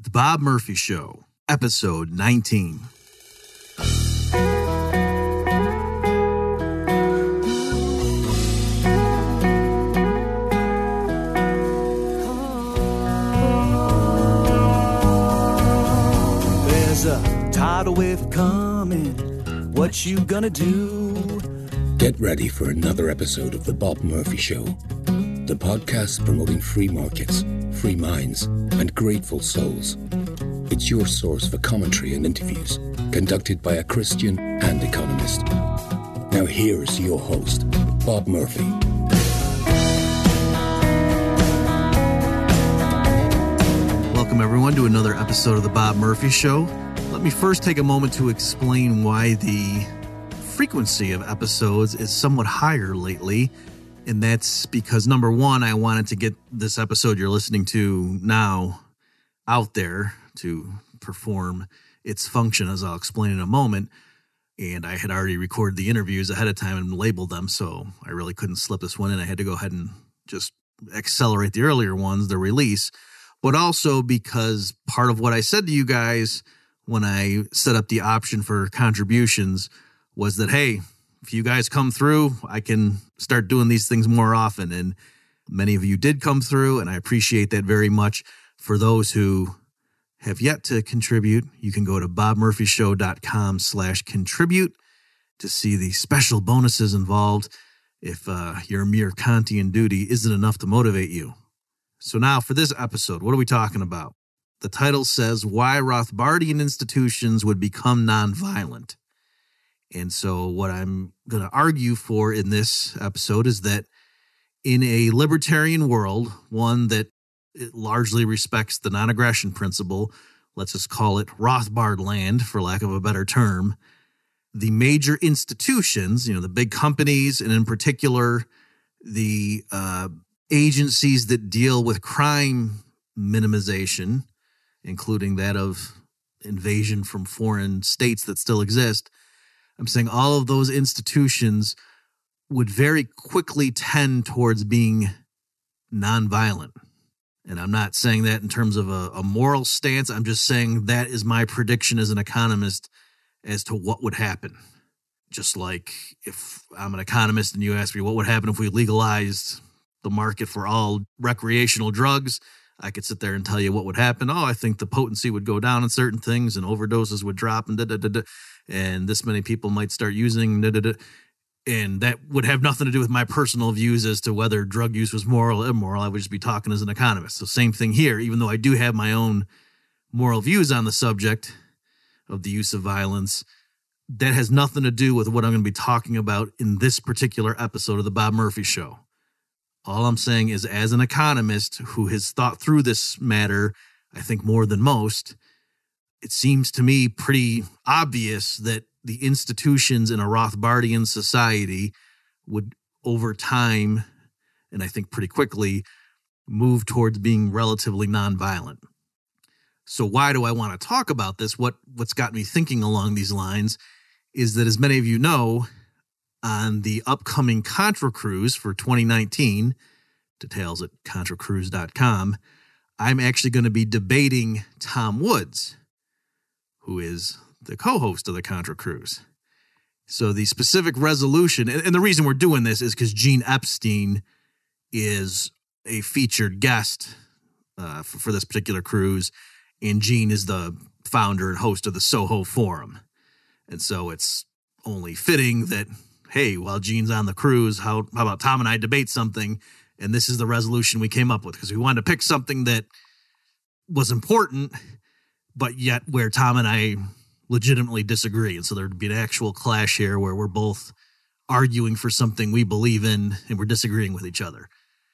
The Bob Murphy Show, episode 19. There's a tidal wave coming. What you gonna do? Get ready for another episode of The Bob Murphy Show, the podcast promoting free markets, free minds, and grateful souls. It's your source for commentary and interviews conducted by a Christian and economist. Now here's your host, Bob Murphy. Welcome everyone to another episode of The Bob Murphy Show. Let me first take a moment to explain why the frequency of episodes is somewhat higher lately. And that's because, number one, I wanted to get this episode you're listening to now out there to perform its function, as I'll explain in a moment. And I had already recorded the interviews ahead of time and labeled them, so I really couldn't slip this one in. I had to go ahead and just accelerate the earlier ones, the release. But also because part of what I said to you guys when I set up the option for contributions was that, hey, if you guys come through, I can start doing these things more often. And many of you did come through, and I appreciate that very much. For those who have yet to contribute, you can go to bobmurphyshow.com/contribute to see the special bonuses involved if your mere Kantian duty isn't enough to motivate you. So now for this episode, what are we talking about? The title says, Why Rothbardian Institutions Would Become Nonviolent. And so what I'm going to argue for in this episode is that in a libertarian world, one that largely respects the non-aggression principle, let's just call it Rothbard land, for lack of a better term, the major institutions, the big companies, and in particular, the agencies that deal with crime minimization, including that of invasion from foreign states that still exist, I'm saying all of those institutions would very quickly tend towards being nonviolent. And I'm not saying that in terms of a moral stance. I'm just saying that is my prediction as an economist as to what would happen. Just like if I'm an economist and you ask me what would happen if we legalized the market for all recreational drugs, I could sit there and tell you what would happen. Oh, I think the potency would go down in certain things and overdoses would drop and and this many people might start using and that would have nothing to do with my personal views as to whether drug use was moral or immoral. I would just be talking as an economist. So same thing here, even though I do have my own moral views on the subject of the use of violence, that has nothing to do with what I'm going to be talking about in this particular episode of The Bob Murphy Show. All I'm saying is, as an economist who has thought through this matter, I think more than most, it seems to me pretty obvious that the institutions in a Rothbardian society would, over time, and I think pretty quickly, move towards being relatively nonviolent. So why do I want to talk about this? What's got me thinking along these lines is that, as many of you know, on the upcoming Contra Cruise for 2019, details at contracruise.com, I'm actually going to be debating Tom Woods, who is the co-host of the Contra Cruise. So the specific resolution, and the reason we're doing this is because Gene Epstein is a featured guest for this particular cruise, and Gene is the founder and host of the Soho Forum. And so it's only fitting that, hey, while Gene's on the cruise, how about Tom and I debate something? And this is the resolution we came up with, because we wanted to pick something that was important, but yet where Tom and I legitimately disagree. And so there'd be an actual clash here where we're both arguing for something we believe in and we're disagreeing with each other.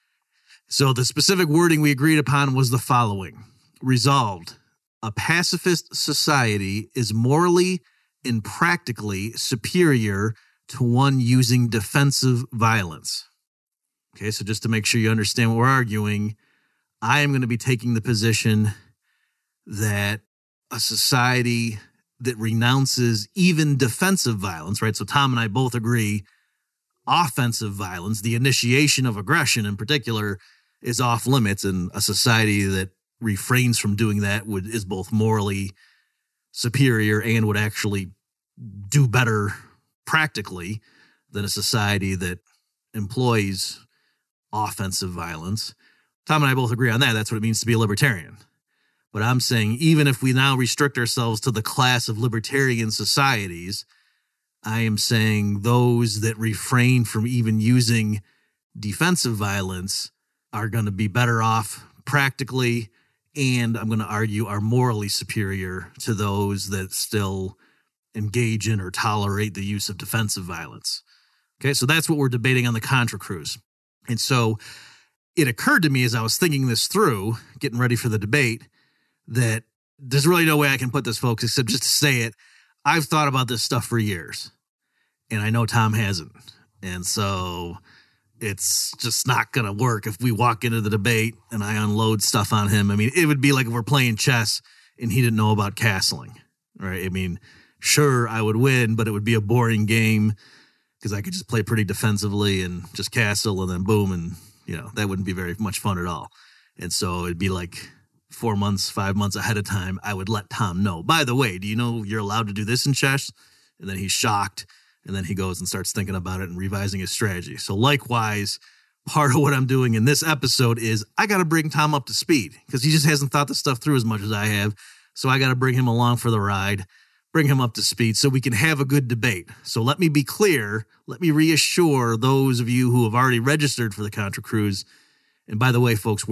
So the specific wording we agreed upon was the following. Resolved, a pacifist society is morally and practically superior to one using defensive violence. Okay, so just to make sure you understand what we're arguing, I am going to be taking the position that a society that renounces even defensive violence, right? So Tom and I both agree offensive violence, the initiation of aggression in particular, is off limits, and a society that refrains from doing that is both morally superior and would actually do better practically than a society that employs offensive violence. Tom and I both agree on that. That's what it means to be a libertarian. But I'm saying even if we now restrict ourselves to the class of libertarian societies, I am saying those that refrain from even using defensive violence are going to be better off practically, and I'm going to argue are morally superior to those that still engage in or tolerate the use of defensive violence. Okay, so that's what we're debating on the Contra Cruise. And so it occurred to me as I was thinking this through, getting ready for the debate, that there's really no way I can put this, folks, except just to say it. I've thought about this stuff for years, and I know Tom hasn't. And so it's just not going to work if we walk into the debate and I unload stuff on him. I mean, it would be like if we're playing chess and he didn't know about castling, right? I mean, sure, I would win, but it would be a boring game because I could just play pretty defensively and just castle and then boom, and, you know, that wouldn't be very much fun at all. And so it'd be like 4 months, 5 months ahead of time, I would let Tom know, by the way, do you know you're allowed to do this in chess? And then he's shocked. And then he goes and starts thinking about it and revising his strategy. So likewise, part of what I'm doing in this episode is I got to bring Tom up to speed because he just hasn't thought this stuff through as much as I have. So I got to bring him along for the ride, bring him up to speed so we can have a good debate. So let me be clear. Let me reassure those of you who have already registered for the Contra Cruise. And by the way, folks,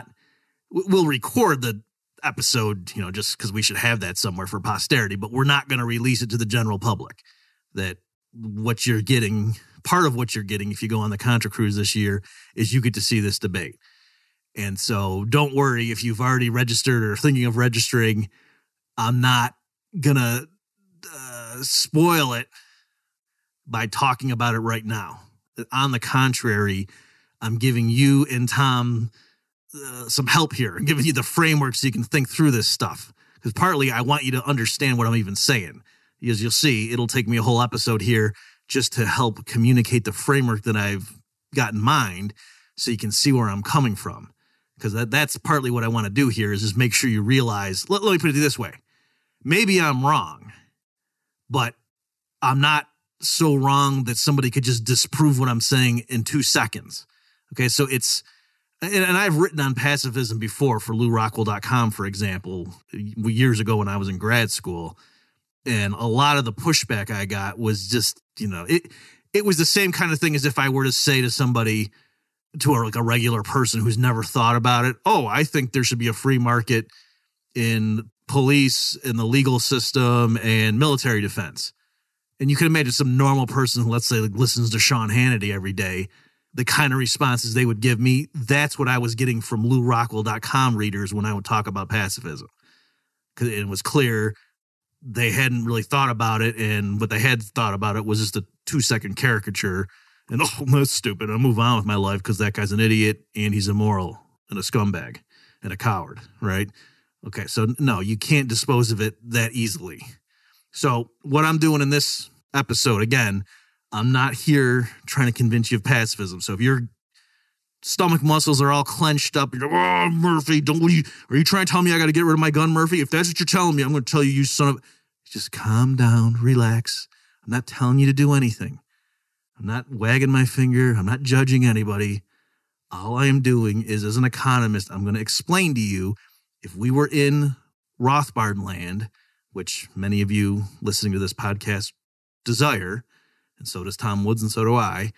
we'll record the episode, you know, just because we should have that somewhere for posterity, but we're not going to release it to the general public. That what you're getting, part of what you're getting if you go on the Contra Cruise this year is you get to see this debate. And so don't worry if you've already registered or thinking of registering. I'm not going to spoil it by talking about it right now. On the contrary, I'm giving you and Tom some help here and giving you the framework so you can think through this stuff. Because partly I want you to understand what I'm even saying. As you'll see, it'll take me a whole episode here just to help communicate the framework that I've got in mind so you can see where I'm coming from. Because that's partly what I want to do here is just make sure you realize, let me put it this way. Maybe I'm wrong, but I'm not so wrong that somebody could just disprove what I'm saying in 2 seconds. Okay, so it's, and I've written on pacifism before for LouRockwell.com, for example, years ago when I was in grad school. And a lot of the pushback I got was just, you know, it was the same kind of thing as if I were to say to somebody, to a regular person who's never thought about it, oh, I think there should be a free market in police, in the legal system, and military defense. And you can imagine some normal person who, let's say, listens to Sean Hannity every day, the kind of responses they would give me. That's what I was getting from LouRockwell.com readers when I would talk about pacifism. Because it was clear they hadn't really thought about it, and what they had thought about it was just a 2-second caricature. And, oh, that's stupid. I'll move on with my life because that guy's an idiot, and he's immoral, and a scumbag, and a coward, right? Okay, so no, you can't dispose of it that easily. So what I'm doing in this episode, again, I'm not here trying to convince you of pacifism. So if your stomach muscles are all clenched up, you're like, oh, Murphy, are you trying to tell me I got to get rid of my gun, Murphy? If that's what you're telling me, I'm going to tell you, you son of... Just calm down, relax. I'm not telling you to do anything. I'm not wagging my finger. I'm not judging anybody. All I am doing is, as an economist, I'm going to explain to you, if we were in Rothbard land, which many of you listening to this podcast desire, and so does Tom Woods and so do I,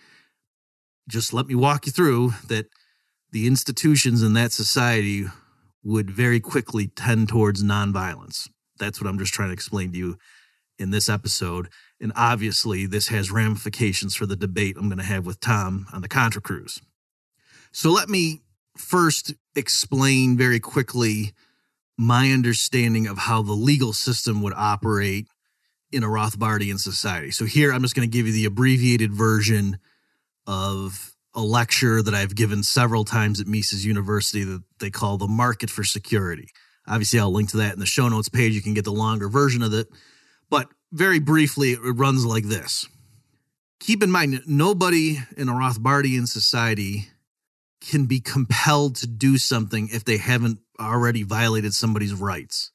just let me walk you through that the institutions in that society would very quickly tend towards nonviolence. That's what I'm just trying to explain to you in this episode. And obviously, this has ramifications for the debate I'm going to have with Tom on the Contra Cruise. So let me first explain very quickly my understanding of how the legal system would operate in a Rothbardian society. So here, I'm just going to give you the abbreviated version of a lecture that I've given several times at Mises University that they call the Market for Security. Obviously, I'll link to that in the show notes page. You can get the longer version of it. But very briefly, it runs like this. Keep in mind, nobody in a Rothbardian society can be compelled to do something if they haven't already violated somebody's rights.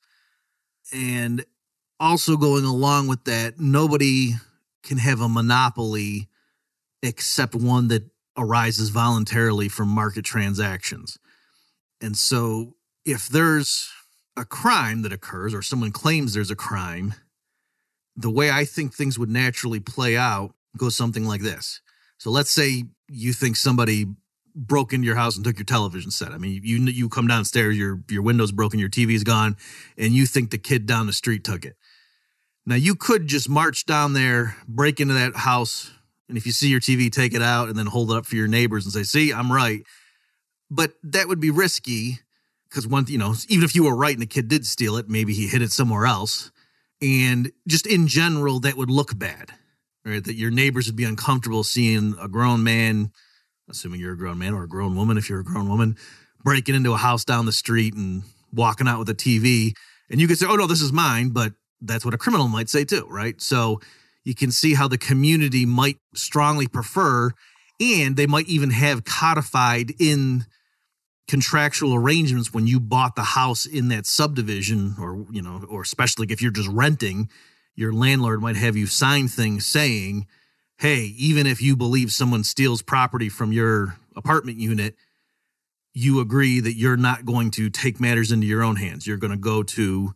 And also going along with that, nobody can have a monopoly except one that arises voluntarily from market transactions. And so if there's a crime that occurs or someone claims there's a crime, the way I think things would naturally play out goes something like this. So let's say you think somebody broke into your house and took your television set. I mean, you come downstairs, your window's broken, your TV's gone, and you think the kid down the street took it. Now, you could just march down there, break into that house, and if you see your TV, take it out and then hold it up for your neighbors and say, see, I'm right. But that would be risky because even if you were right and the kid did steal it, maybe he hid it somewhere else. And just in general, that would look bad, right? That your neighbors would be uncomfortable seeing a grown man, assuming you're a grown man, or a grown woman if you're a grown woman, breaking into a house down the street and walking out with a TV. And you could say, oh, no, this is mine, but that's what a criminal might say too, right? So you can see how the community might strongly prefer, and they might even have codified in contractual arrangements when you bought the house in that subdivision, or especially if you're just renting, your landlord might have you sign things saying, hey, even if you believe someone steals property from your apartment unit, you agree that you're not going to take matters into your own hands. You're going to go to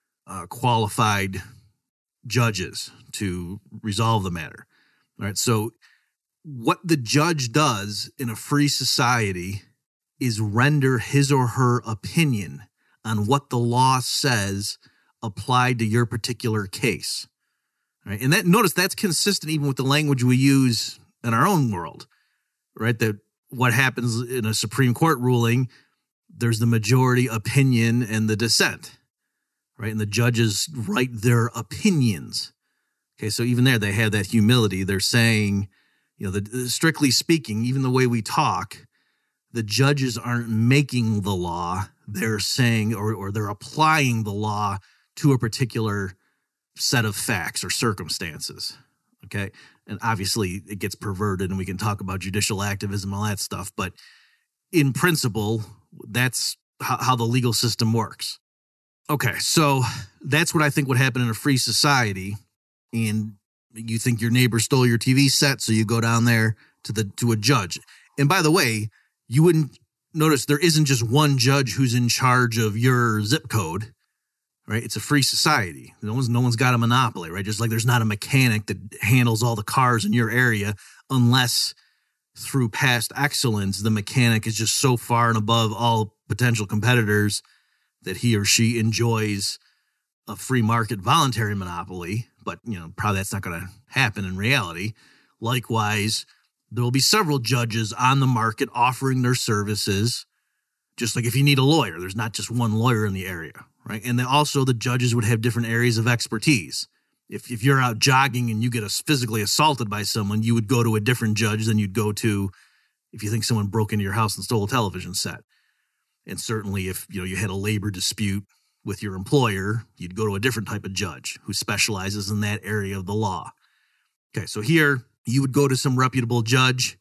qualified judges to resolve the matter. All right. So what the judge does in a free society is render his or her opinion on what the law says applied to your particular case. Right? And notice that's consistent even with the language we use in our own world, right? That what happens in a Supreme Court ruling, there's the majority opinion and the dissent, right? And the judges write their opinions. Okay, so even there, they have that humility. They're saying, strictly speaking, even the way we talk, the judges aren't making the law. They're saying, or they're applying the law to a particular set of facts or circumstances. Okay. And obviously it gets perverted and we can talk about judicial activism, all that stuff. But in principle, that's how the legal system works. Okay. So that's what I think would happen in a free society. And you think your neighbor stole your TV set, so you go down there to a judge. And by the way, you wouldn't notice there isn't just one judge who's in charge of your zip code, right? It's a free society. No one's got a monopoly, right? Just like there's not a mechanic that handles all the cars in your area unless through past excellence, the mechanic is just so far and above all potential competitors that he or she enjoys a free market voluntary monopoly. But, probably that's not going to happen in reality. Likewise, there will be several judges on the market offering their services, just like if you need a lawyer, there's not just one lawyer in the area, right? And then also the judges would have different areas of expertise. If you're out jogging and you get physically assaulted by someone, you would go to a different judge than you'd go to if you think someone broke into your house and stole a television set. And certainly if you had a labor dispute with your employer, you'd go to a different type of judge who specializes in that area of the law. Okay, so here you would go to some reputable judge.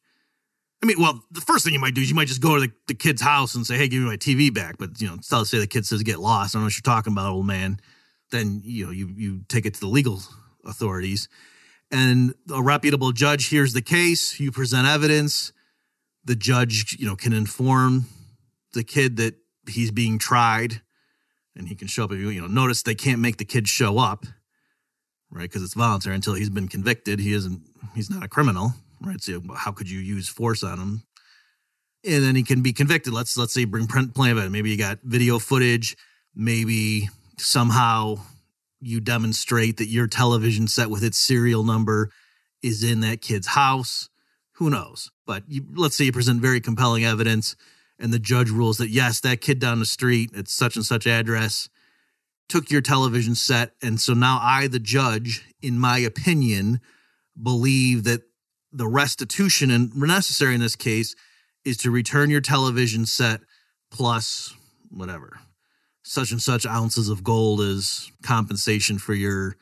I mean, well, the first thing you might do is you might just go to the kid's house and say, hey, give me my TV back. But, let's say the kid says get lost. I don't know what you're talking about, old man. Then, you take it to the legal authorities. And a reputable judge hears the case. You present evidence. The judge, can inform the kid that he's being tried. And he can show up. Notice they can't make the kid show up, right? Because it's voluntary until he's been convicted. He's not a criminal, right? So how could you use force on him? And then he can be convicted. Let's say bring plenty of it. Maybe you got video footage. Maybe somehow you demonstrate that your television set with its serial number is in that kid's house. Who knows? But let's say you present very compelling evidence and the judge rules that, yes, that kid down the street at such and such address took your television set. And so now I, the judge, in my opinion, believe that the restitution and necessary in this case is to return your television set plus whatever, such and such ounces of gold as compensation for your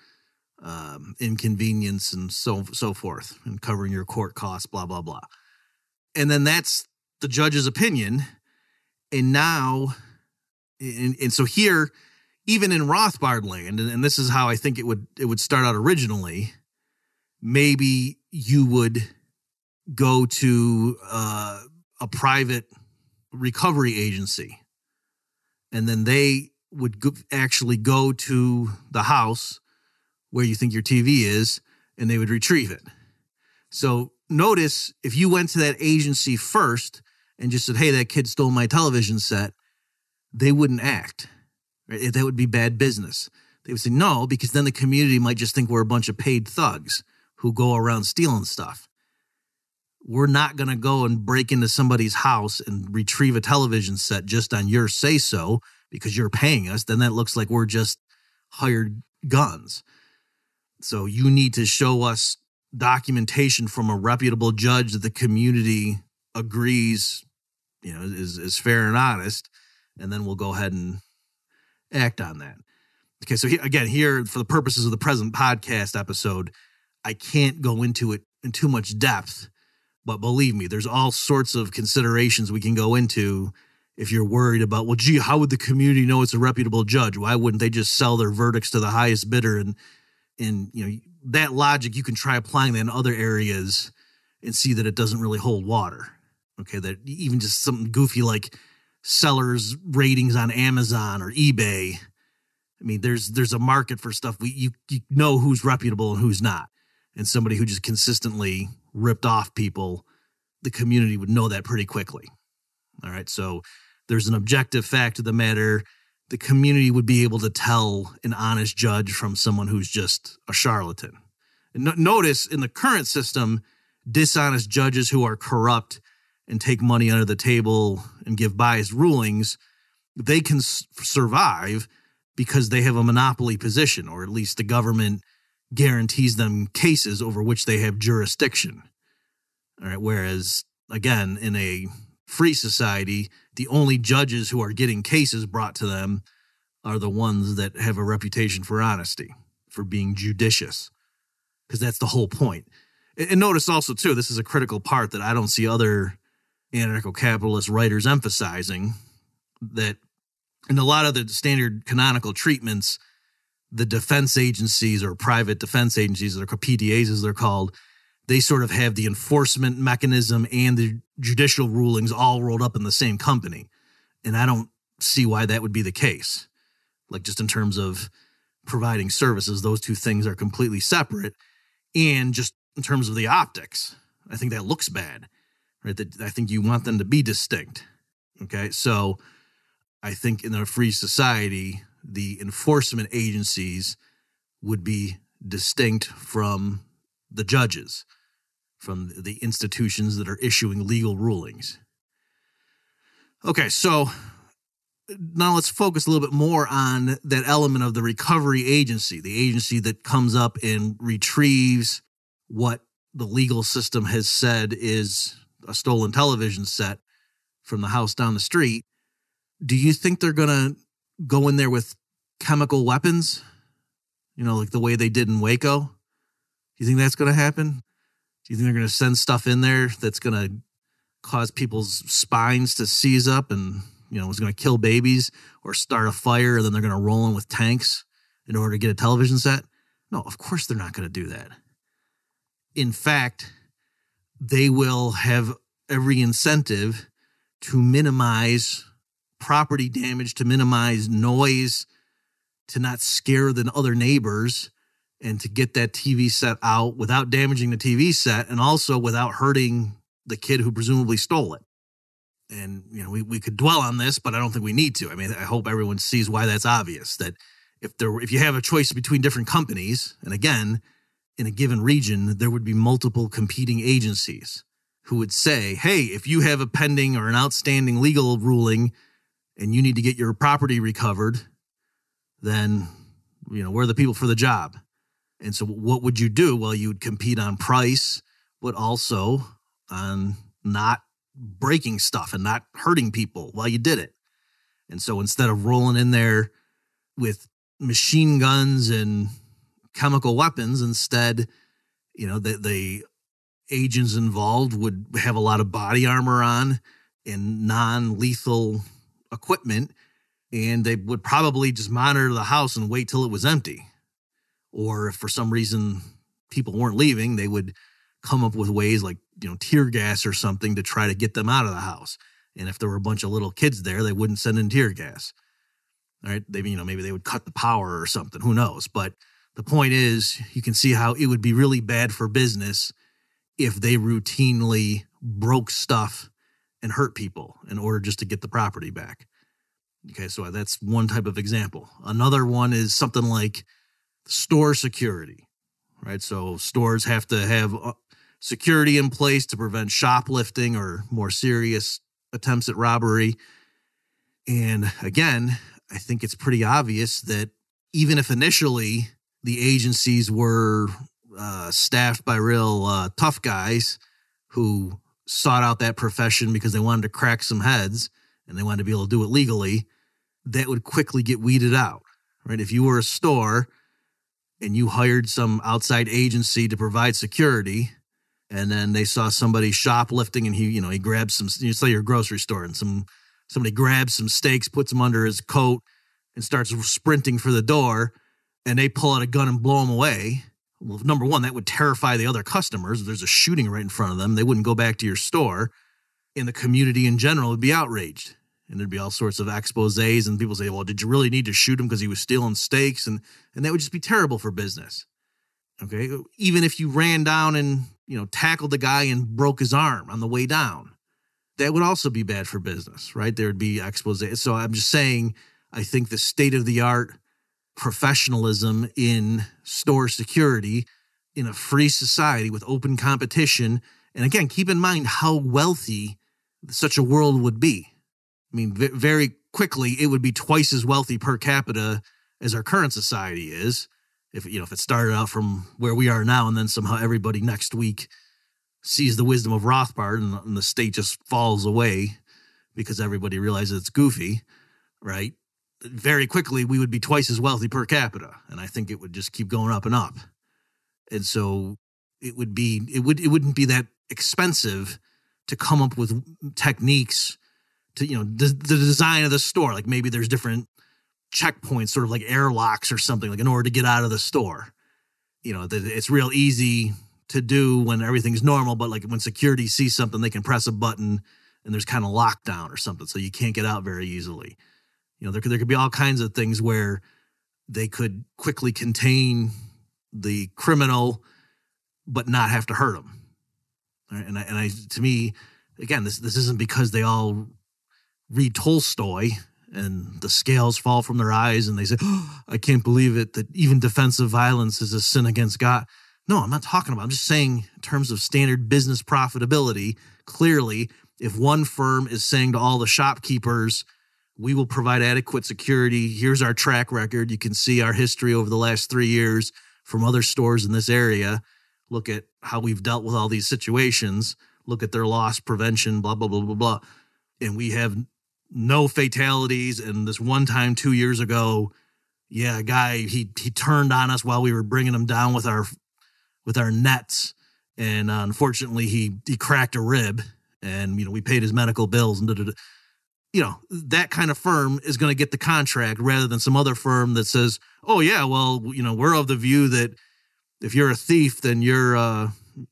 inconvenience and so forth, and covering your court costs, blah, blah, blah. And then that's the judge's opinion. And now And so here, even in Rothbard land, and this is how I think it would start out originally, maybe you would go to a private recovery agency, and then they would actually go to the house where you think your TV is, and they would retrieve it. So notice, if you went to that agency first and just said, hey, that kid stole my television set, they wouldn't act. Right? That would be bad business. They would say no, because then the community might just think we're a bunch of paid thugs who go around stealing stuff. We're not going to go and break into somebody's house and retrieve a television set just on your say-so because you're paying us. Then that looks like we're just hired guns. So you need to show us documentation from a reputable judge that the community agrees, is fair and honest, and then we'll go ahead and act on that. Okay, so here, for the purposes of the present podcast episode, I can't go into it in too much depth, but believe me, there's all sorts of considerations we can go into if you're worried about, well, gee, how would the community know it's a reputable judge? Why wouldn't they just sell their verdicts to the highest bidder? And that logic, you can try applying that in other areas and see that it doesn't really hold water. Okay, that even just something goofy like sellers' ratings on Amazon or eBay. I mean, there's a market for stuff. You know who's reputable and who's not. And somebody who just consistently ripped off people, the community would know that pretty quickly. All right, so there's an objective fact of the matter. The community would be able to tell an honest judge from someone who's just a charlatan. And notice in the current system, dishonest judges who are corrupt and take money under the table and give biased rulings, they can survive because they have a monopoly position, or at least the government guarantees them cases over which they have jurisdiction. All right. Whereas, again, in a free society, the only judges who are getting cases brought to them are the ones that have a reputation for honesty, for being judicious, because that's the whole point. And notice also, too, this is a critical part that I don't see other anarcho-capitalist writers emphasizing, that in a lot of the standard canonical treatments, the defense agencies or private defense agencies, or PDAs as they're called, they sort of have the enforcement mechanism and the judicial rulings all rolled up in the same company. And I don't see why that would be the case. Like, just in terms of providing services, those two things are completely separate. And just in terms of the optics, I think that looks bad, right? I think you want them to be distinct. Okay. So I think in a free society, the enforcement agencies would be distinct from the judges, from the institutions that are issuing legal rulings. Okay, so now let's focus a little bit more on that element of the recovery agency, the agency that comes up and retrieves what the legal system has said is a stolen television set from the house down the street. Do you think they're going to go in there with chemical weapons? Like the way they did in Waco? Do you think that's going to happen? Do you think they're going to send stuff in there that's going to cause people's spines to seize up and, is going to kill babies, or start a fire, and then they're going to roll in with tanks in order to get a television set? No, of course they're not going to do that. In fact, they will have every incentive to minimize property damage, to minimize noise, to not scare the other neighbors, and to get that TV set out without damaging the TV set, and also without hurting the kid who presumably stole it. And, we could dwell on this, but I don't think we need to. I mean, I hope everyone sees why that's obvious, that if you have a choice between different companies, and again, in a given region, there would be multiple competing agencies who would say, hey, if you have a pending or an outstanding legal ruling and you need to get your property recovered, then, we're the people for the job. And so what would you do? Well, you would compete on price, but also on not breaking stuff and not hurting people while you did it. And so instead of rolling in there with machine guns and chemical weapons, instead, the agents involved would have a lot of body armor on and non-lethal equipment and they would probably just monitor the house and wait till it was empty. Or if for some reason people weren't leaving, they would come up with ways like, tear gas or something to try to get them out of the house. And if there were a bunch of little kids there, they wouldn't send in tear gas. All right. Maybe they would cut the power or something. Who knows? But the point is, you can see how it would be really bad for business if they routinely broke stuff and hurt people in order just to get the property back. Okay. So that's one type of example. Another one is something like store security, right? So stores have to have security in place to prevent shoplifting or more serious attempts at robbery. And again, I think it's pretty obvious that even if initially the agencies were staffed by real tough guys who sought out that profession because they wanted to crack some heads and they wanted to be able to do it legally, that would quickly get weeded out, right? If you were a store and you hired some outside agency to provide security, and then they saw somebody shoplifting and he grabbed some, say you're a grocery store and somebody grabs some steaks, puts them under his coat and starts sprinting for the door, and they pull out a gun and blow him away. Well, number one, that would terrify the other customers. If there's a shooting right in front of them, they wouldn't go back to your store, and the community in general would be outraged. And there'd be all sorts of exposés, and people say, well, did you really need to shoot him because he was stealing steaks? And that would just be terrible for business. Okay. Even if you ran down and, tackled the guy and broke his arm on the way down, that would also be bad for business, right? There would be exposés. So I'm just saying, I think the state-of-the-art professionalism in store security in a free society with open competition. And again, keep in mind how wealthy such a world would be. I mean, very quickly, it would be twice as wealthy per capita as our current society is. If it started out from where we are now and then somehow everybody next week sees the wisdom of Rothbard and the state just falls away because everybody realizes it's goofy, right? Very quickly, we would be twice as wealthy per capita. And I think it would just keep going up and up. And so it wouldn't be that expensive to come up with techniques to, the design of the store. Like maybe there's different checkpoints, sort of like airlocks or something, like in order to get out of the store. It's real easy to do when everything's normal, but like when security sees something, they can press a button and there's kind of lockdown or something. So you can't get out very easily. There could be all kinds of things where they could quickly contain the criminal, but not have to hurt them. Right? And I, to me, again, this isn't because they all read Tolstoy and the scales fall from their eyes and they say, oh, I can't believe it, that even defensive violence is a sin against God. No, I'm not talking about, I'm just saying in terms of standard business profitability, clearly, if one firm is saying to all the shopkeepers, we will provide adequate security, here's our track record, you can see our history over the last 3 years from other stores in this area, look at how we've dealt with all these situations, look at their loss prevention, blah, blah, blah, blah, blah. And we have no fatalities. And this one time 2 years ago, a guy, he turned on us while we were bringing him down with our nets. And unfortunately, he cracked a rib and, we paid his medical bills and that kind of firm is going to get the contract rather than some other firm that says, oh yeah, well, we're of the view that if you're a thief, then you're a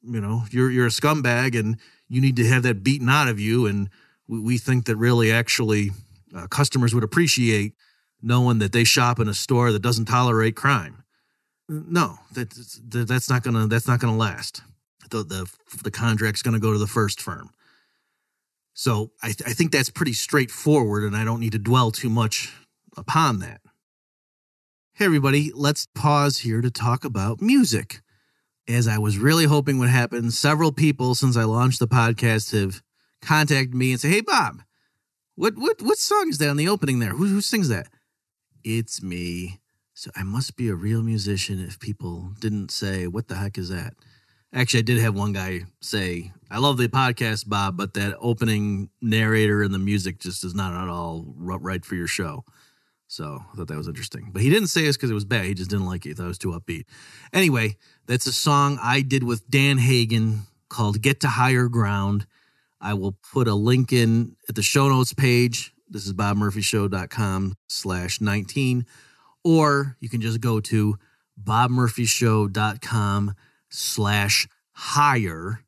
scumbag and you need to have that beaten out of you. And we think that really actually customers would appreciate knowing that they shop in a store that doesn't tolerate crime. No, that's not gonna last. The contract's gonna go to the first firm. So I think that's pretty straightforward, and I don't need to dwell too much upon that. Hey everybody, let's pause here to talk about music. As I was really hoping would happen, several people since I launched the podcast have contacted me and say, hey Bob, what song is that on the opening there? Who sings that? It's me. So I must be a real musician if people didn't say, what the heck is that? Actually, I did have one guy say, I love the podcast, Bob, but that opening narrator and the music just is not at all right for your show. So I thought that was interesting. But he didn't say it's because it was bad. He just didn't like it. He thought it was too upbeat. Anyway, that's a song I did with Dan Hagen called Get to Higher Ground. I will put a link in at the show notes page This is bobmurphyshow.com/19, or you can just go to bobmurphyshow.com/higher,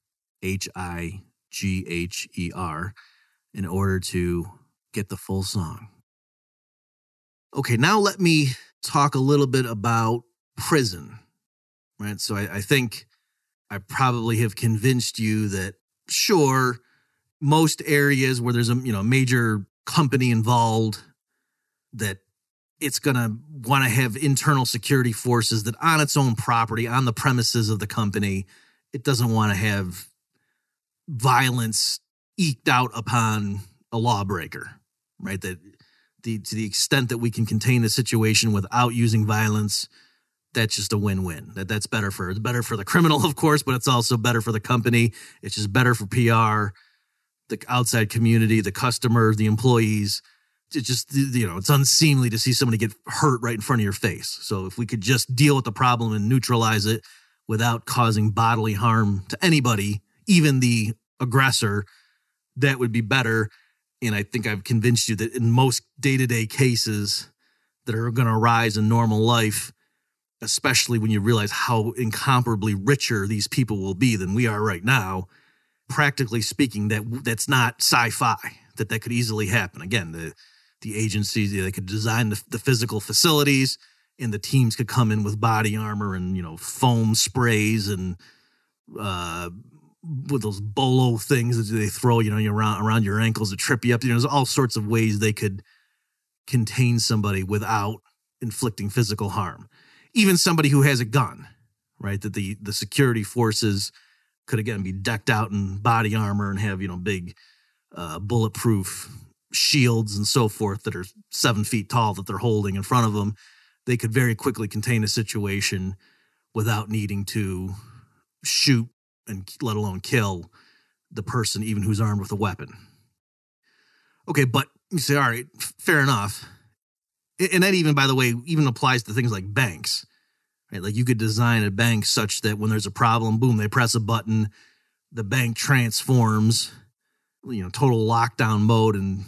HIGHER, in order to get the full song. Okay, now let me talk a little bit about prison, right? So I think I probably have convinced you that, sure, most areas where there's a major company involved, that it's going to want to have internal security forces that on its own property, on the premises of the company, it doesn't want to have violence eked out upon a lawbreaker, right? That to the extent that we can contain the situation without using violence, that's just a win-win. It's better for the criminal, of course, but it's also better for the company. It's just better for PR, the outside community, the customers, the employees. It's just, it's unseemly to see somebody get hurt right in front of your face. So if we could just deal with the problem and neutralize it without causing bodily harm to anybody, even the aggressor, that would be better. And I think I've convinced you that in most day-to-day cases that are going to arise in normal life, especially when you realize how incomparably richer these people will be than we are right now, practically speaking, that's not sci-fi, that could easily happen. Again, the agencies, they could design the physical facilities, and the teams could come in with body armor and, foam sprays and with those bolo things that they throw, around your ankles to trip you up. There's all sorts of ways they could contain somebody without inflicting physical harm. Even somebody who has a gun, right? That the security forces could, again, be decked out in body armor and have, big bulletproof shields and so forth that are 7 feet tall that they're holding in front of them. They could very quickly contain a situation without needing to shoot and let alone kill the person, even who's armed with a weapon. Okay, but you say, all right, fair enough. And that even, by the way, even applies to things like banks, right? Like you could design a bank such that when there's a problem, boom, they press a button, the bank transforms, total lockdown mode, and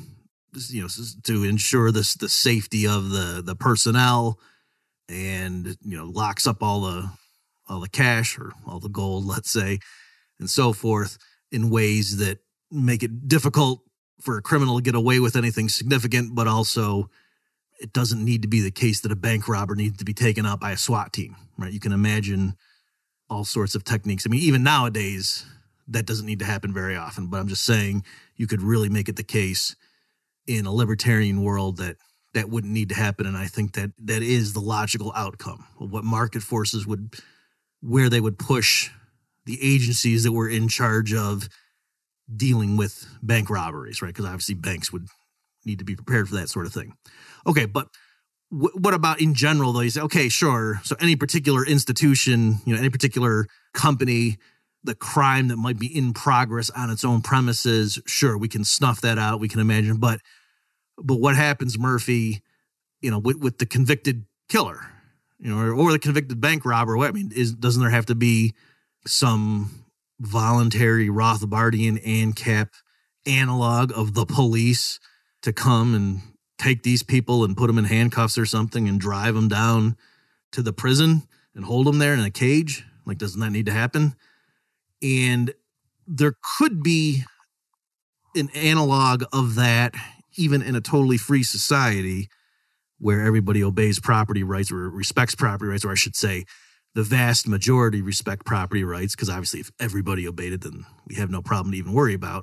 to ensure the safety of the personnel, and locks up all the cash or all the gold, let's say, and so forth, in ways that make it difficult for a criminal to get away with anything significant, but also it doesn't need to be the case that a bank robber needs to be taken out by a SWAT team, right? You can imagine all sorts of techniques. I mean, even nowadays, that doesn't need to happen very often, but I'm just saying you could really make it the case in a libertarian world that wouldn't need to happen. And I think that is the logical outcome of what market forces where they would push the agencies that were in charge of dealing with bank robberies, right? Because obviously banks would need to be prepared for that sort of thing. Okay, but what about in general, though? You say, okay, sure. So any particular institution, any particular company, the crime that might be in progress on its own premises, sure, we can snuff that out. We can imagine. But what happens, Murphy, with the convicted killer, or the convicted bank robber? I mean, doesn't there have to be some voluntary Rothbardian ANCAP analog of the police to come and take these people and put them in handcuffs or something and drive them down to the prison and hold them there in a cage? Like, doesn't that need to happen? And there could be an analog of that even in a totally free society where everybody obeys property rights or respects property rights, or I should say the vast majority respect property rights, because obviously if everybody obeyed it, then we have no problem to even worry about.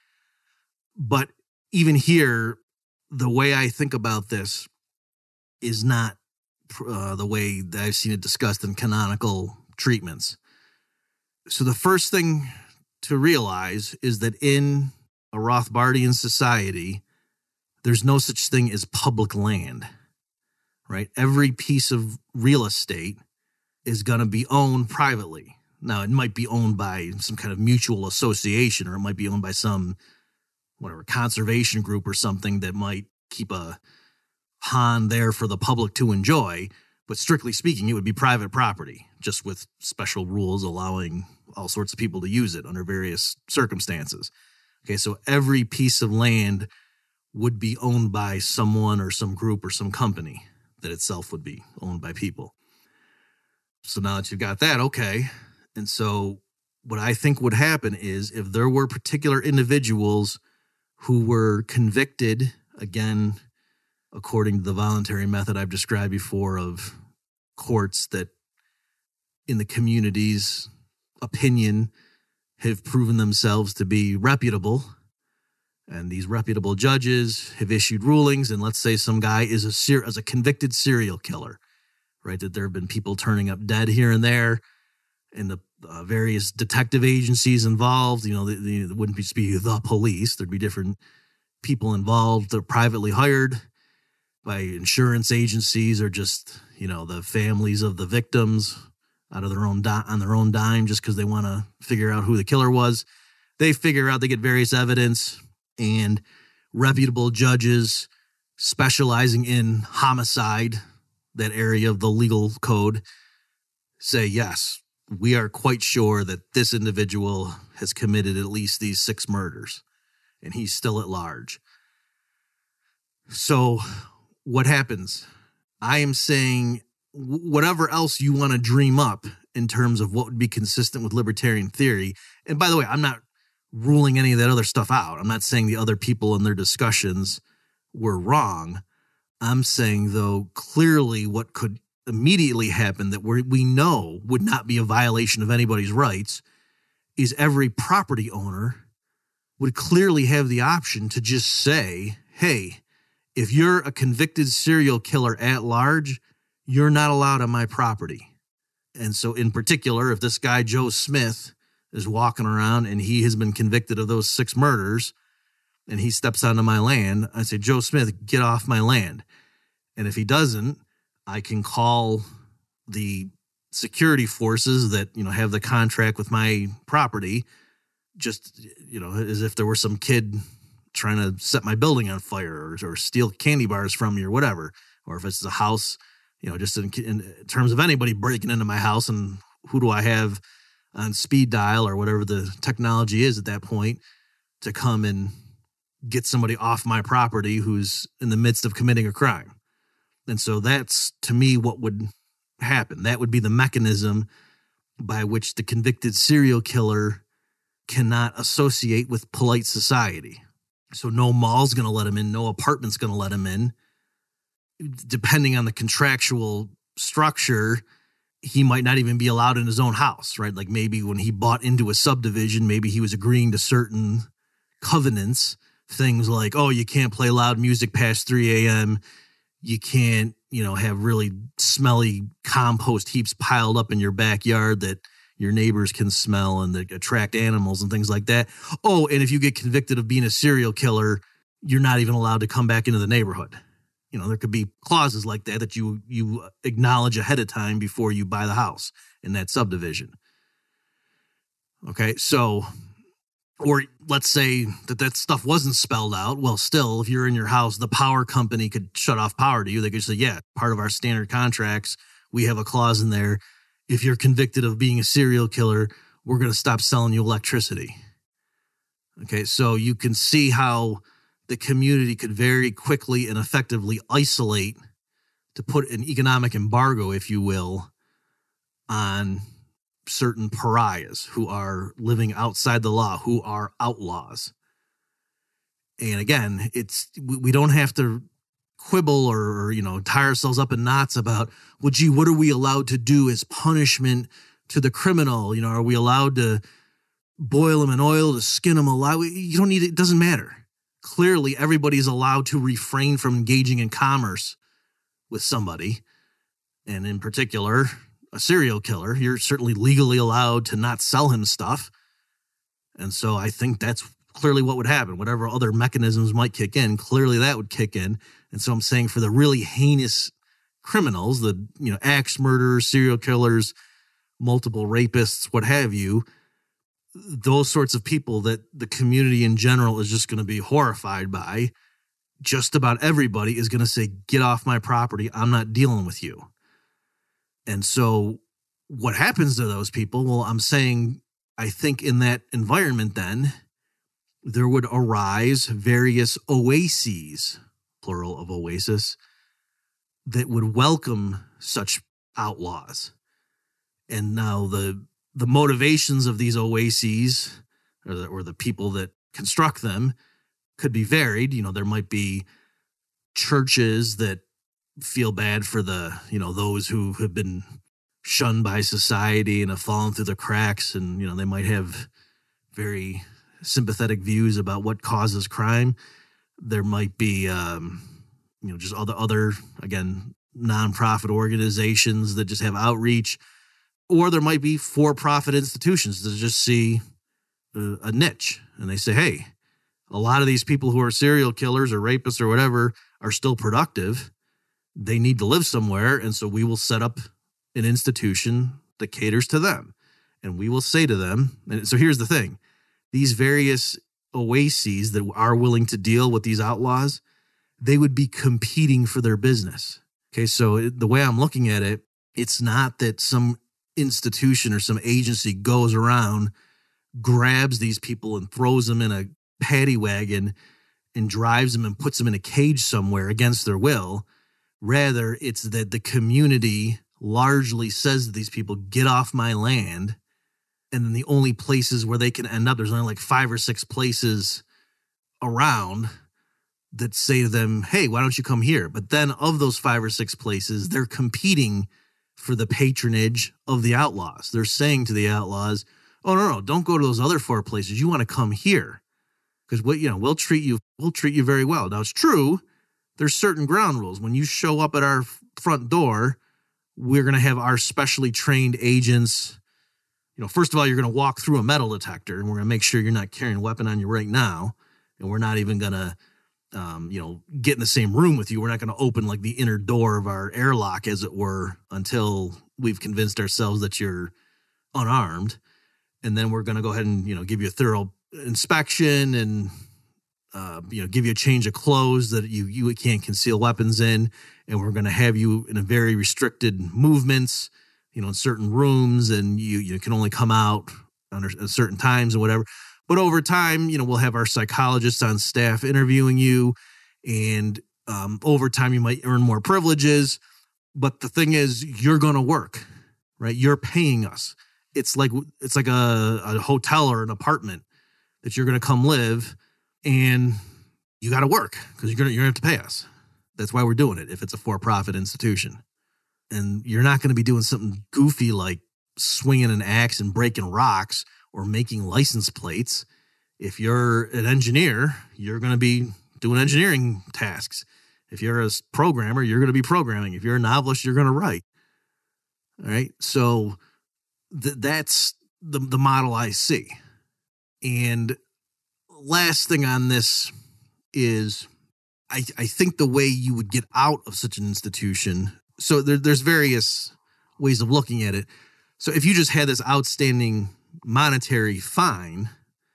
But even here, the way I think about this is not the way that I've seen it discussed in canonical treatments. So the first thing to realize is that in a Rothbardian society, there's no such thing as public land, right? Every piece of real estate is going to be owned privately. Now, it might be owned by some kind of mutual association, or it might be owned by some, conservation group or something that might keep a pond there for the public to enjoy. But strictly speaking, it would be private property, just with special rules allowing all sorts of people to use it under various circumstances. Okay, so every piece of land would be owned by someone or some group or some company that itself would be owned by people. So now that you've got that, okay. And so what I think would happen is if there were particular individuals who were convicted, again, according to the voluntary method I've described before of courts that in the community's opinion have proven themselves to be reputable, and these reputable judges have issued rulings, and let's say some guy is a convicted serial killer, right? That there have been people turning up dead here and there, and the various detective agencies involved, it wouldn't just be the police. There'd be different people involved that are privately hired by insurance agencies or just, the families of the victims out of on their own dime just because they want to figure out who the killer was. They get various evidence, and reputable judges specializing in homicide, that area of the legal code, say, yes, we are quite sure that this individual has committed at least these 6 murders, and he's still at large. So what happens? I am saying whatever else you want to dream up in terms of what would be consistent with libertarian theory. And by the way, I'm not ruling any of that other stuff out. I'm not saying the other people in their discussions were wrong. I'm saying, though, clearly what could immediately happen that we know would not be a violation of anybody's rights is every property owner would clearly have the option to just say, hey, if you're a convicted serial killer at large, you're not allowed on my property. And so in particular, if this guy, Joe Smith, is walking around and he has been convicted of those 6 murders and he steps onto my land, I say, Joe Smith, get off my land. And if he doesn't, I can call the security forces that, have the contract with my property, just, as if there were some kid trying to set my building on fire or steal candy bars from me or whatever. Or if it's a house, just in terms of anybody breaking into my house, and who do I have on speed dial or whatever the technology is at that point to come and get somebody off my property who's in the midst of committing a crime. And so that's, to me, what would happen. That would be the mechanism by which the convicted serial killer cannot associate with polite society. So no mall's going to let him in, no apartment's going to let him in. Depending on the contractual structure, he might not even be allowed in his own house, right? Like maybe when he bought into a subdivision, maybe he was agreeing to certain covenants, things like, oh, you can't play loud music past 3 a.m., you can't, have really smelly compost heaps piled up in your backyard that your neighbors can smell and that attract animals and things like that. Oh, and if you get convicted of being a serial killer, you're not even allowed to come back into the neighborhood. There could be clauses like that you acknowledge ahead of time before you buy the house in that subdivision. Okay, so, or let's say that stuff wasn't spelled out. Well, still, if you're in your house, the power company could shut off power to you. They could say, yeah, part of our standard contracts, we have a clause in there. If you're convicted of being a serial killer, we're going to stop selling you electricity. Okay, so you can see how the community could very quickly and effectively isolate, to put an economic embargo, if you will, on certain pariahs who are living outside the law, who are outlaws. And again, we don't have to quibble or tie ourselves up in knots about, well, gee, what are we allowed to do as punishment to the criminal? Are we allowed to boil them in oil, to skin them alive? You don't need it. It doesn't matter. Clearly, everybody's allowed to refrain from engaging in commerce with somebody, and in particular, a serial killer. You're certainly legally allowed to not sell him stuff. And so I think that's clearly what would happen. Whatever other mechanisms might kick in, clearly that would kick in. And so I'm saying for the really heinous criminals, the axe murderers, serial killers, multiple rapists, what have you, those sorts of people that the community in general is just going to be horrified by, just about everybody is going to say, get off my property. I'm not dealing with you. And so what happens to those people? Well, I'm saying, I think in that environment then, there would arise various oases, plural of oasis, that would welcome such outlaws. And now the motivations of these oases, or the people that construct them, could be varied. There might be churches that feel bad for those who have been shunned by society and have fallen through the cracks, and they might have very sympathetic views about what causes crime. There might be just other again nonprofit organizations that just have outreach, or there might be for-profit institutions that just see a niche and they say, hey, a lot of these people who are serial killers or rapists or whatever are still productive. They need to live somewhere, and so we will set up an institution that caters to them. And we will say to them, and so here's the thing, these various oases that are willing to deal with these outlaws, they would be competing for their business. Okay, so the way I'm looking at it, it's not that some institution or some agency goes around, grabs these people and throws them in a paddy wagon and drives them and puts them in a cage somewhere against their will. Rather, it's that the community largely says to these people, get off my land. And then the only places where they can end up, there's only like 5 or 6 places around that say to them, hey, why don't you come here? But then of those 5 or 6 places, they're competing for the patronage of the outlaws. They're saying to the outlaws, oh, no, don't go to those other 4 places. You want to come here because we'll treat you very well. Now, it's true. There's certain ground rules. When you show up at our front door, we're going to have our specially trained agents. First of all, you're going to walk through a metal detector, and we're going to make sure you're not carrying a weapon on you right now. And we're not even going to, get in the same room with you. We're not going to open like the inner door of our airlock, as it were, until we've convinced ourselves that you're unarmed. And then we're going to go ahead and, give you a thorough inspection and, give you a change of clothes that you can't conceal weapons in. And we're going to have you in a very restricted movements, in certain rooms, and you can only come out under certain times and whatever. But over time, we'll have our psychologists on staff interviewing you, and over time you might earn more privileges. But the thing is, you're going to work, right? You're paying us. It's like a hotel or an apartment that you're going to come live, and you got to work because you're going to have to pay us. That's why we're doing it if it's a for-profit institution. And you're not going to be doing something goofy like swinging an axe and breaking rocks or making license plates. If you're an engineer, you're going to be doing engineering tasks. If you're a programmer, you're going to be programming. If you're a novelist, you're going to write. All right. So that's the model I see. And last thing on this is I think the way you would get out of such an institution, so there's various ways of looking at it. So if you just had this outstanding monetary fine,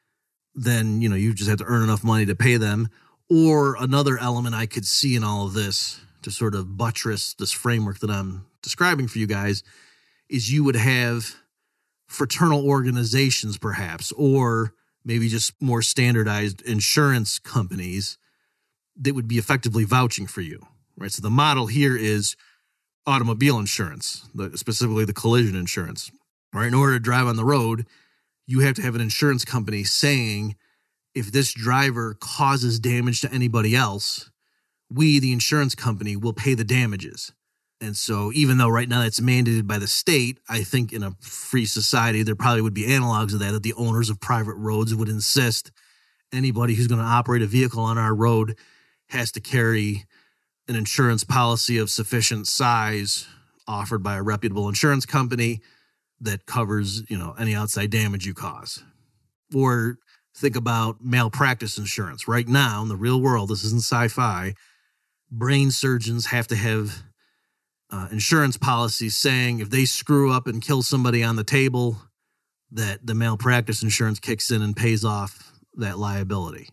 then, you just have to earn enough money to pay them. Or another element I could see in all of this to sort of buttress this framework that I'm describing for you guys is you would have fraternal organizations perhaps, or maybe just more standardized insurance companies that would be effectively vouching for you, right? So the model here is automobile insurance, specifically the collision insurance, right? In order to drive on the road, you have to have an insurance company saying, if this driver causes damage to anybody else, we, the insurance company, will pay the damages. And so even though right now it's mandated by the state, I think in a free society, there probably would be analogs of that the owners of private roads would insist anybody who's going to operate a vehicle on our road has to carry an insurance policy of sufficient size offered by a reputable insurance company that covers, any outside damage you cause. Or think about malpractice insurance. Right now, in the real world, this isn't sci-fi, brain surgeons have to have insurance policies saying if they screw up and kill somebody on the table, that the malpractice insurance kicks in and pays off that liability.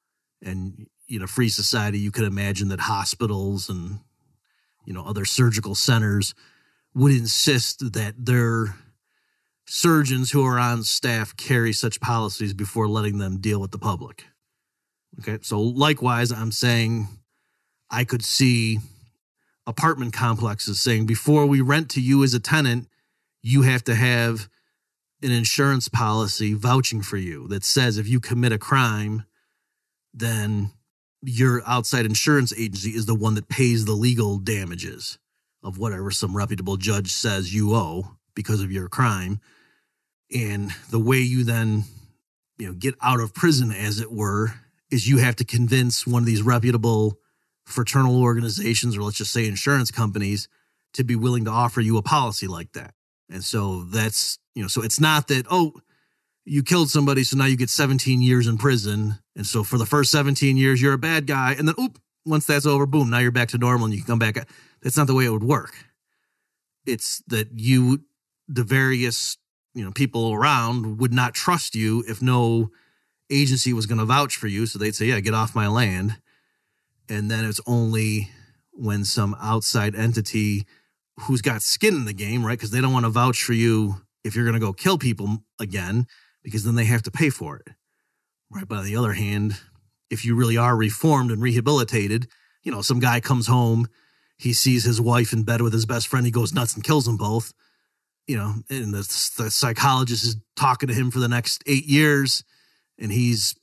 And in a free society, you could imagine that hospitals and, other surgical centers would insist that their surgeons who are on staff carry such policies before letting them deal with the public. Okay, so likewise, I'm saying I could see apartment complexes saying, before we rent to you as a tenant, you have to have an insurance policy vouching for you that says if you commit a crime, then your outside insurance agency is the one that pays the legal damages of whatever some reputable judge says you owe because of your crime. And the way you then, get out of prison, as it were, is you have to convince one of these reputable fraternal organizations, or let's just say insurance companies, to be willing to offer you a policy like that. And so that's, so it's not that, you killed somebody, so now you get 17 years in prison. And so for the first 17 years, you're a bad guy. And then, once that's over, boom, now you're back to normal and you can come back. That's not the way it would work. It's that the various, people around would not trust you if no agency was going to vouch for you. So they'd say, yeah, get off my land. And then it's only when some outside entity who's got skin in the game, right? Because they don't want to vouch for you if you're going to go kill people again, because then they have to pay for it, right? But on the other hand, if you really are reformed and rehabilitated, some guy comes home, he sees his wife in bed with his best friend, he goes nuts and kills them both, and the psychologist is talking to him for the next 8 years, and he's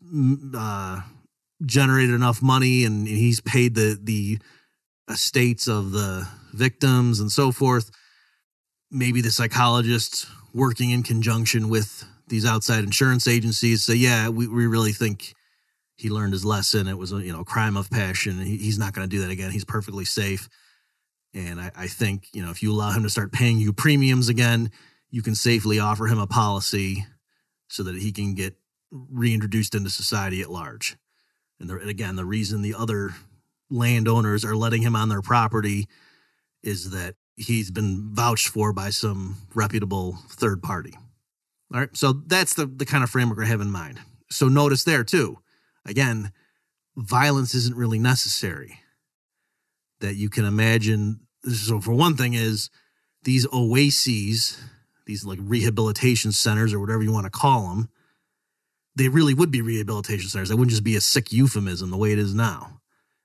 generated enough money and he's paid the estates of the victims and so forth. Maybe the psychologist working in conjunction with these outside insurance agencies say, yeah, we really think he learned his lesson. It was a crime of passion. He's not going to do that again. He's perfectly safe. And I think, if you allow him to start paying you premiums again, you can safely offer him a policy so that he can get reintroduced into society at large. And again, the reason the other landowners are letting him on their property is that he's been vouched for by some reputable third party. All right, so that's the kind of framework I have in mind. So notice there too, again, violence isn't really necessary. That you can imagine. So for one thing is these oases, these like rehabilitation centers or whatever you want to call them, they really would be rehabilitation centers. They wouldn't just be a sick euphemism the way it is now.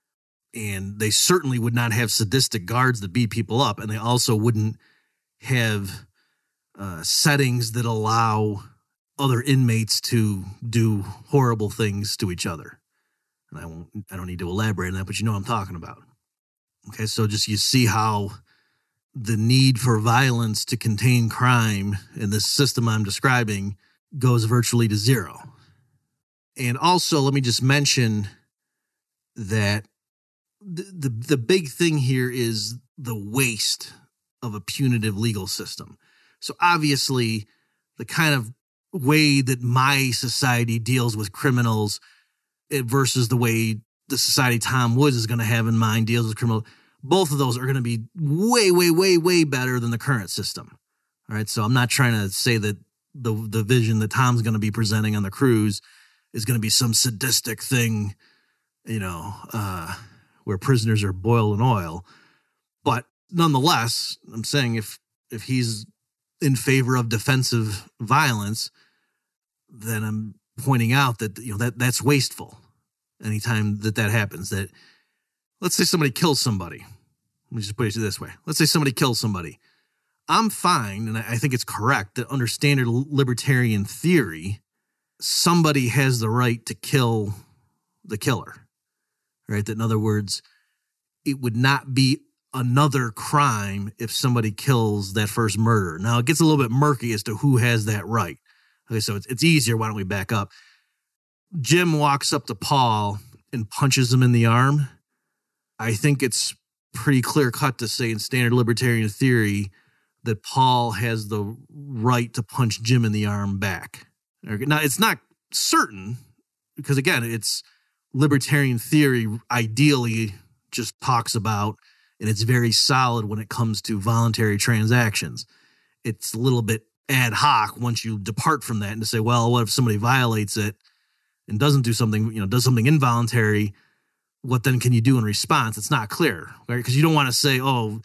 And they certainly would not have sadistic guards that beat people up. And they also wouldn't have settings that allow other inmates to do horrible things to each other. And I don't need to elaborate on that, but you know what I'm talking about. Okay, so just you see how the need for violence to contain crime in this system I'm describing goes virtually to zero. And also, let me just mention that the big thing here is the waste of a punitive legal system. So obviously, the kind of way that my society deals with criminals versus the way the society Tom Woods is going to have in mind deals with criminals, both of those are going to be way, way, way, way better than the current system. All right, so I'm not trying to say that the vision that Tom's going to be presenting on the cruise is going to be some sadistic thing, where prisoners are boiled in oil. But nonetheless, I'm saying if he's in favor of defensive violence, then I'm pointing out that that's wasteful. Anytime that happens, that let's say somebody kills somebody. Let me just put it this way. Let's say somebody kills somebody. I'm fine, and I think it's correct that under standard libertarian theory, somebody has the right to kill the killer, right? That in other words, it would not be another crime if somebody kills that first murderer. Now, it gets a little bit murky as to who has that right. Okay, so it's easier. Why don't we back up? Jim walks up to Paul and punches him in the arm. I think it's pretty clear cut to say in standard libertarian theory that Paul has the right to punch Jim in the arm back. Now, it's not certain because, again, it's libertarian theory ideally just talks about, and it's very solid when it comes to voluntary transactions. It's a little bit ad hoc once you depart from that and to say, well, what if somebody violates it and doesn't do something, does something involuntary? What then can you do in response? It's not clear, right? Because you don't want to say, oh,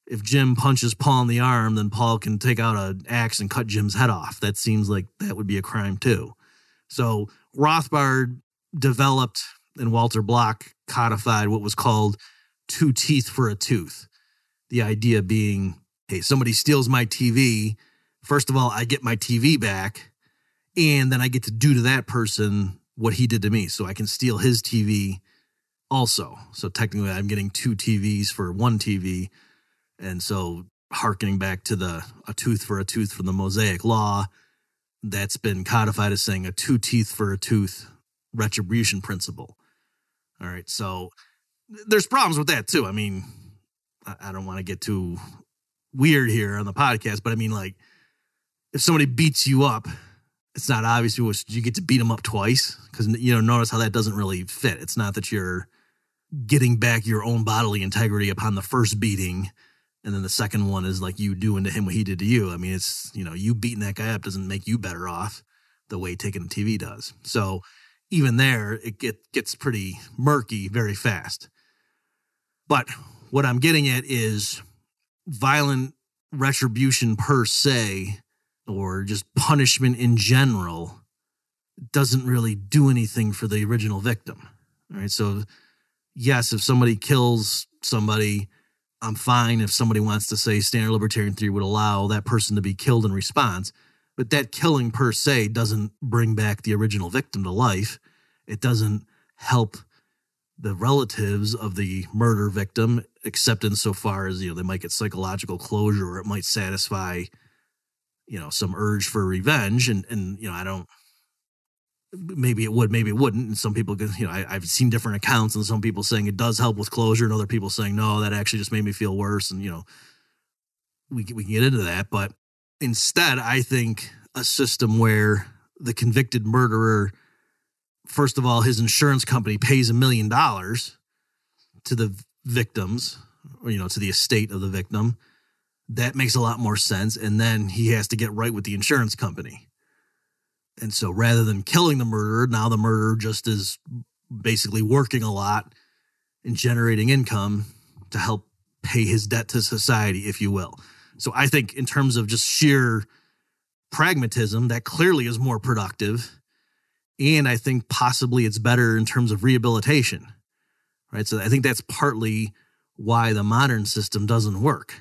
if Jim punches Paul in the arm, then Paul can take out an axe and cut Jim's head off. That seems like that would be a crime too. So Rothbard developed and Walter Block codified what was called 2 teeth for a tooth. The idea being, hey, somebody steals my TV. First of all, I get my TV back, and then I get to do to that person what he did to me. So I can steal his TV also. So technically I'm getting 2 TVs for 1 TV. And so hearkening back to a tooth for a tooth from the Mosaic Law, that's been codified as saying a 2 teeth for a tooth retribution principle. All right. So there's problems with that too. I mean, I don't want to get too weird here on the podcast, but I mean, like, if somebody beats you up, it's not obvious you get to beat them up twice, because, notice how that doesn't really fit. It's not that you're getting back your own bodily integrity upon the first beating, and then the second one is like you doing to him what he did to you. I mean, it's, you beating that guy up doesn't make you better off the way taking a TV does. So even there, it gets pretty murky very fast. But what I'm getting at is violent retribution per se, or just punishment in general, doesn't really do anything for the original victim. All right. So yes, if somebody kills somebody, I'm fine if somebody wants to say standard libertarian theory would allow that person to be killed in response, but that killing per se doesn't bring back the original victim to life. It doesn't help the relatives of the murder victim, except insofar as, they might get psychological closure, or it might satisfy, some urge for revenge. And I don't, maybe it would, maybe it wouldn't. And some people, I've seen different accounts, and some people saying it does help with closure, and other people saying, no, that actually just made me feel worse. And, we can get into that. But instead, I think a system where the convicted murderer, first of all, his insurance company pays $1 million to the victims, or, to the estate of the victim. That makes a lot more sense. And then he has to get right with the insurance company. And so rather than killing the murderer, now the murderer just is basically working a lot and generating income to help pay his debt to society, if you will. So I think in terms of just sheer pragmatism, that clearly is more productive. And I think possibly it's better in terms of rehabilitation, right? So I think that's partly why the modern system doesn't work.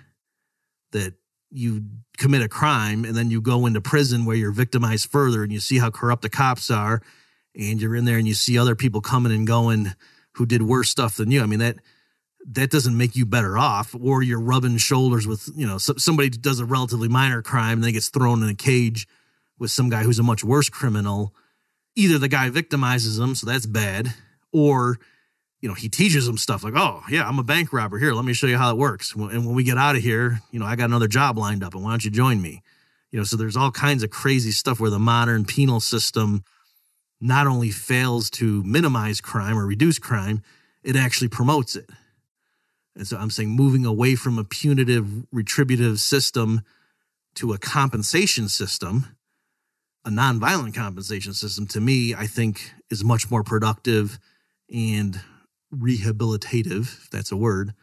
That you commit a crime and then you go into prison where you're victimized further, and you see how corrupt the cops are, and you're in there and you see other people coming and going who did worse stuff than you. I mean, that doesn't make you better off. Or you're rubbing shoulders with, somebody does a relatively minor crime and then gets thrown in a cage with some guy who's a much worse criminal. Either the guy victimizes them, so that's bad, or, he teaches them stuff like, oh, yeah, I'm a bank robber. Here, let me show you how it works. And when we get out of here, I got another job lined up, and why don't you join me? So there's all kinds of crazy stuff where the modern penal system not only fails to minimize crime or reduce crime, it actually promotes it. And so I'm saying moving away from a punitive, retributive system to a compensation system, a nonviolent compensation system, to me, I think is much more productive and rehabilitative, if that's a word,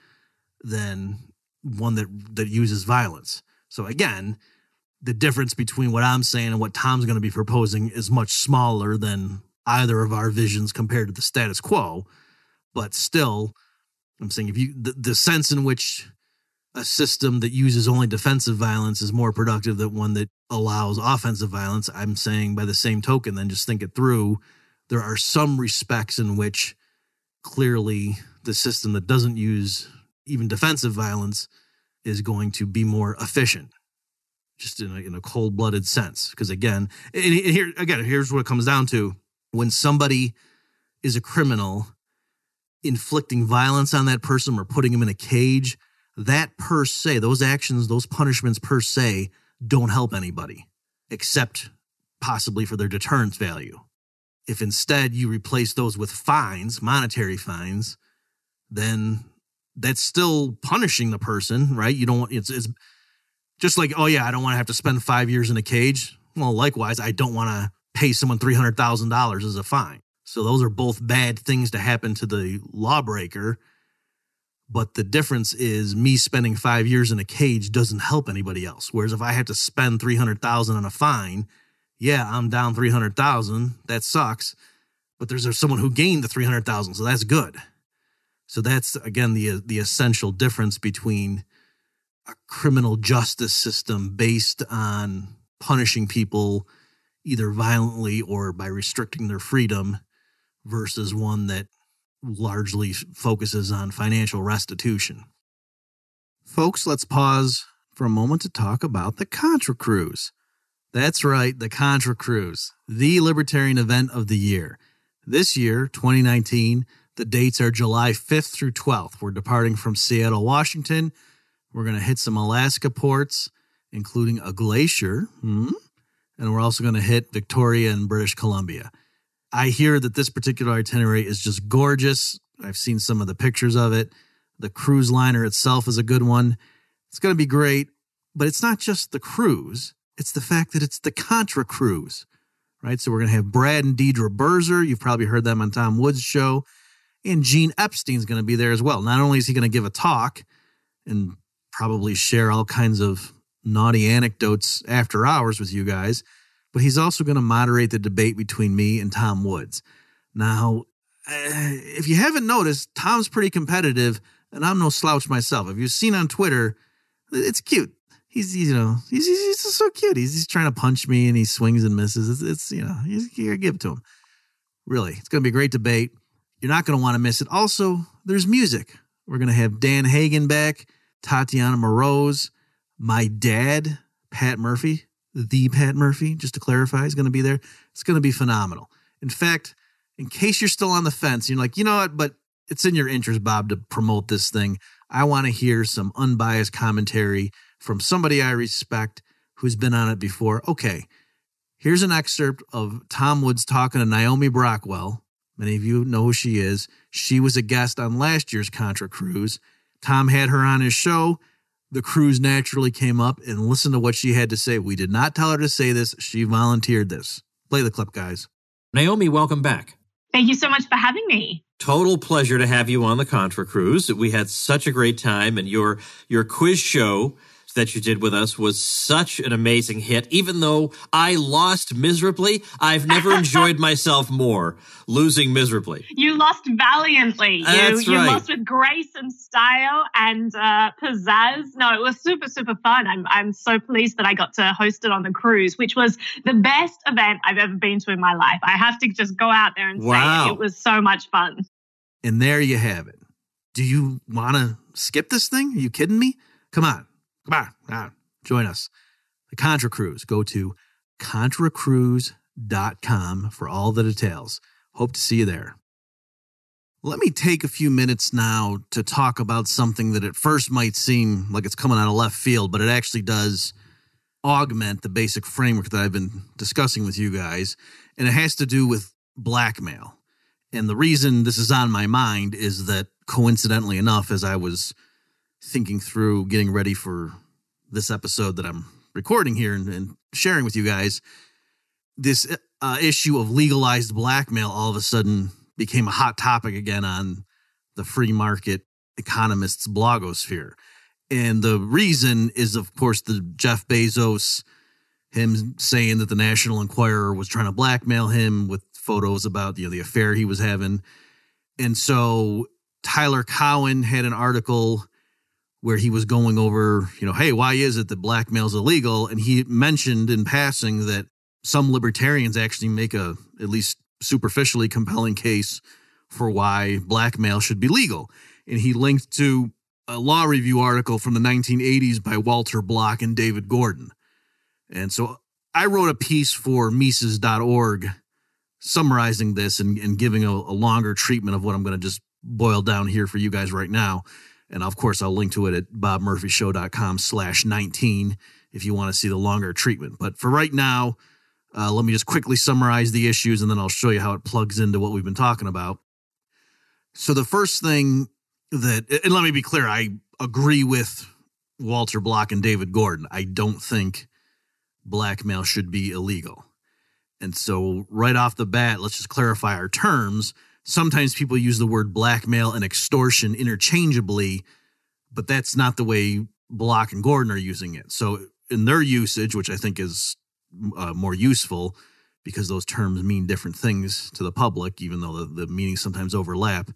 than one that uses violence. So again, the difference between what I'm saying and what Tom's going to be proposing is much smaller than either of our visions compared to the status quo. But still, I'm saying the sense in which a system that uses only defensive violence is more productive than one that allows offensive violence, I'm saying by the same token, then just think it through. There are some respects in which clearly the system that doesn't use even defensive violence is going to be more efficient, just in a cold-blooded sense. Because here's what it comes down to. When somebody is a criminal, inflicting violence on that person or putting him in a cage, that per se, those actions, those punishments per se, don't help anybody, except possibly for their deterrence value. If instead you replace those with fines, monetary fines, then that's still punishing the person, right? You don't want, it's just like, oh yeah, I don't want to have to spend 5 years in a cage. Well, likewise, I don't want to pay someone $300,000 as a fine. So those are both bad things to happen to the lawbreaker. But the difference is me spending 5 years in a cage doesn't help anybody else. Whereas if I had to spend $300,000 on a fine, yeah, I'm down $300,000. That sucks. But there's someone who gained the $300,000, so that's good. So that's, again, the essential difference between a criminal justice system based on punishing people either violently or by restricting their freedom versus one that largely focuses on financial restitution. Folks, let's pause for a moment to talk about the Contra Cruise. That's right, the Contra Cruise, the libertarian event of the year. This year, 2019, the dates are July 5th through 12th. We're departing from Seattle, Washington. We're going to hit some Alaska ports, including a glacier, and we're also going to hit Victoria and British Columbia. I hear that this particular itinerary is just gorgeous. I've seen some of the pictures of it. The cruise liner itself is a good one. It's going to be great, but it's not just the cruise. It's the fact that it's the Contra Cruise, right? So we're going to have Brad and Deidre Berzer. You've probably heard them on Tom Woods' show. And Gene Epstein's going to be there as well. Not only is he going to give a talk and probably share all kinds of naughty anecdotes after hours with you guys, but he's also going to moderate the debate between me and Tom Woods. Now, if you haven't noticed, Tom's pretty competitive, and I'm no slouch myself. If you've seen on Twitter, it's cute. He's just so cute. He's trying to punch me, and he swings and misses. It's you gotta give it to him. Really, it's going to be a great debate. You're not going to want to miss it. Also, there's music. We're going to have Dan Hagen back, Tatiana Moroz, my dad, Pat Murphy. The Pat Murphy, just to clarify, is going to be there. It's going to be phenomenal. In fact, in case you're still on the fence, you're like, you know what, but it's in your interest, Bob, to promote this thing. I want to hear some unbiased commentary from somebody I respect who's been on it before. Okay, here's an excerpt of Tom Woods talking to Naomi Brockwell. Many of you know who she is. She was a guest on last year's Contra Cruise. Tom had her on his show. The cruise naturally came up, and listen to what she had to say. We did not tell her to say this. She volunteered this. Play the clip, guys. Naomi, welcome back. Thank you so much for having me. Total pleasure to have you on the Contra Cruise. We had such a great time, and your quiz show that you did with us was such an amazing hit. Even though I lost miserably, I've never enjoyed myself more losing miserably. You lost valiantly. You lost with grace and style and pizzazz. No, it was super, super fun. I'm so pleased that I got to host it on the cruise, which was the best event I've ever been to in my life. I have to just go out there and say it was so much fun. And there you have it. Do you want to skip this thing? Are you kidding me? Come on, join us. The Contra Cruise. Go to contracruise.com for all the details. Hope to see you there. Let me take a few minutes now to talk about something that at first might seem like it's coming out of left field, but it actually does augment the basic framework that I've been discussing with you guys, and it has to do with blackmail. And the reason this is on my mind is that, coincidentally enough, as I was thinking through getting ready for this episode that I'm recording here and sharing with you guys, this issue of legalized blackmail all of a sudden became a hot topic again on the free market economists' blogosphere. And the reason is, of course, the Jeff Bezos, him saying that the National Enquirer was trying to blackmail him with photos about the affair he was having. And so Tyler Cowen had an article where he was going over, hey, why is it that blackmail is illegal? And he mentioned in passing that some libertarians actually make a, at least superficially, compelling case for why blackmail should be legal. And he linked to a law review article from the 1980s by Walter Block and David Gordon. And so I wrote a piece for Mises.org summarizing this and giving a longer treatment of what I'm going to just boil down here for you guys right now. And of course, I'll link to it at bobmurphyshow.com/19 if you want to see the longer treatment. But for right now, let me just quickly summarize the issues, and then I'll show you how it plugs into what we've been talking about. So the first thing and let me be clear, I agree with Walter Block and David Gordon. I don't think blackmail should be illegal. And so right off the bat, let's just clarify our terms. sometimes people use the word blackmail and extortion interchangeably, but that's not the way Block and Gordon are using it. So in their usage, which I think is more useful because those terms mean different things to the public, even though the meanings sometimes overlap.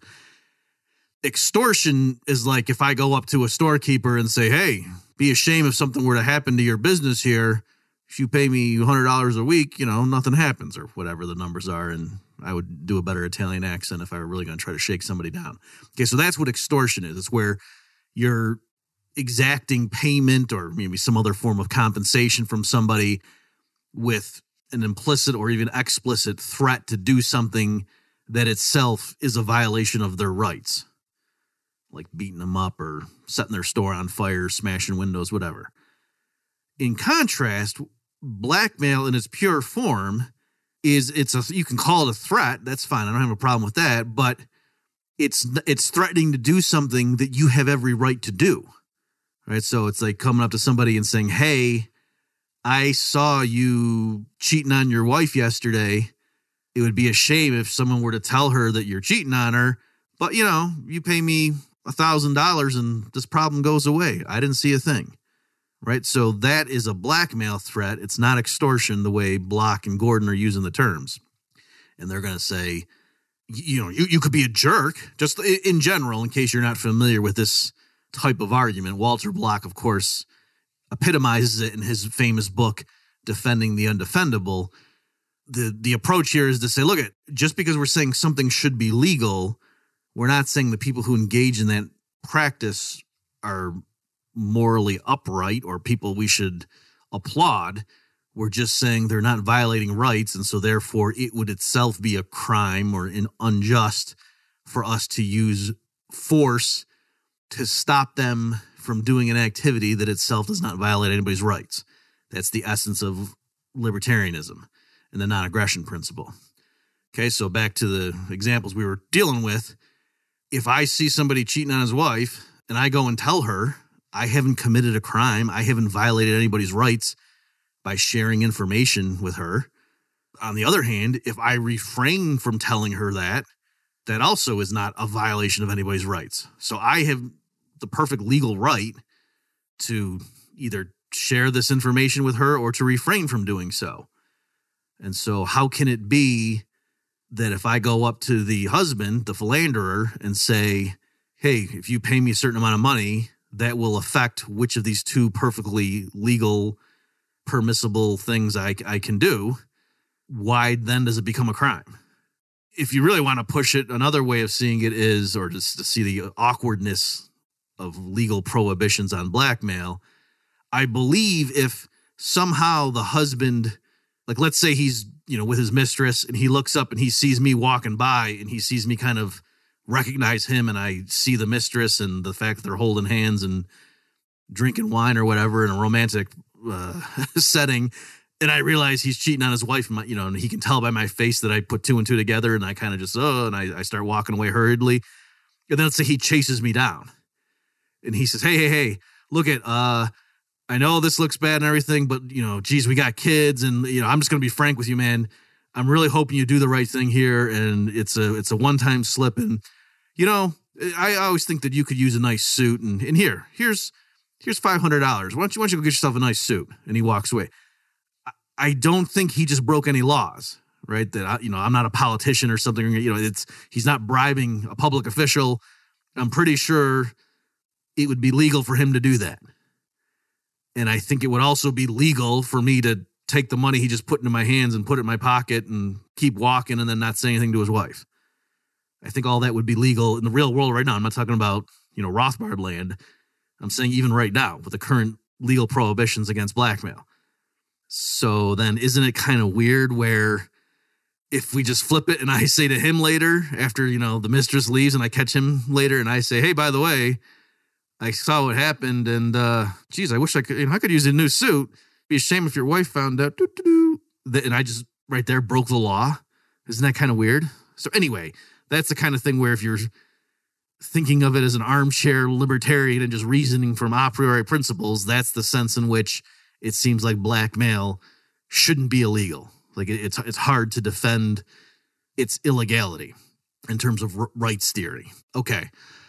Extortion is like if I go up to a storekeeper and say, hey, be a shame if something were to happen to your business here. If you pay me $100 a week, nothing happens, or whatever the numbers are. And I would do a better Italian accent if I were really going to try to shake somebody down. Okay, so that's what extortion is. It's where you're exacting payment or maybe some other form of compensation from somebody with an implicit or even explicit threat to do something that itself is a violation of their rights, like beating them up or setting their store on fire, smashing windows, whatever. In contrast, blackmail in its pure form is you can call it a threat. That's fine. I don't have a problem with that, but it's threatening to do something that you have every right to do. Right? So it's like coming up to somebody and saying, hey, I saw you cheating on your wife yesterday. It would be a shame if someone were to tell her that you're cheating on her, but you pay me $1,000 and this problem goes away. I didn't see a thing. Right? So that is a blackmail threat. It's not extortion the way Block and Gordon are using the terms. And they're going to say, you could be a jerk, just in general, in case you're not familiar with this type of argument. Walter Block, of course, epitomizes it in his famous book, Defending the Undefendable. The approach here is to say, look, just because we're saying something should be legal, we're not saying the people who engage in that practice are morally upright or people we should applaud. We're just saying they're not violating rights, and so therefore it would itself be a crime or unjust for us to use force to stop them from doing an activity that itself does not violate anybody's rights. That's the essence of libertarianism and the non-aggression principle. Okay, so back to the examples we were dealing with. If I see somebody cheating on his wife and I go and tell her, I haven't committed a crime, I haven't violated anybody's rights by sharing information with her. On the other hand, if I refrain from telling her that also is not a violation of anybody's rights. So I have the perfect legal right to either share this information with her or to refrain from doing so. And so how can it be that if I go up to the husband, the philanderer, and say, hey, if you pay me a certain amount of money, that will affect which of these two perfectly legal, permissible things I can do, why then does it become a crime? If you really want to push it, another way of seeing it is, or just to see the awkwardness of legal prohibitions on blackmail, I believe if somehow the husband, like let's say he's, with his mistress and he looks up and he sees me walking by and he sees me kind of recognize him and I see the mistress and the fact that they're holding hands and drinking wine or whatever in a romantic setting, and I realize he's cheating on his wife, and he can tell by my face that I put two and two together, and I kind of just, and I start walking away hurriedly. And then let's say he chases me down and he says, hey, look I know this looks bad and everything, but geez, we got kids and, I'm just going to be frank with you, man. I'm really hoping you do the right thing here. And it's a one-time slip. And, I always think that you could use a nice suit and here's $500. Why don't you go get yourself a nice suit? And he walks away. I don't think he just broke any laws, right? That I'm not a politician or something. He's not bribing a public official. I'm pretty sure it would be legal for him to do that. And I think it would also be legal for me to take the money he just put into my hands and put it in my pocket and keep walking and then not say anything to his wife. I think all that would be legal in the real world right now. I'm not talking about, Rothbard land. I'm saying even right now with the current legal prohibitions against blackmail. So then isn't it kind of weird where if we just flip it and I say to him later after, the mistress leaves and I catch him later and I say, hey, by the way, I saw what happened and, geez, I wish I could use a new suit. Be a shame if your wife found out. And I just right there broke the law. Isn't that kind of weird? So anyway, that's the kind of thing where if you're thinking of it as an armchair libertarian and just reasoning from a priori principles, that's the sense in which it seems like blackmail shouldn't be illegal. Like it's hard to defend its illegality. in terms of rights theory. Okay.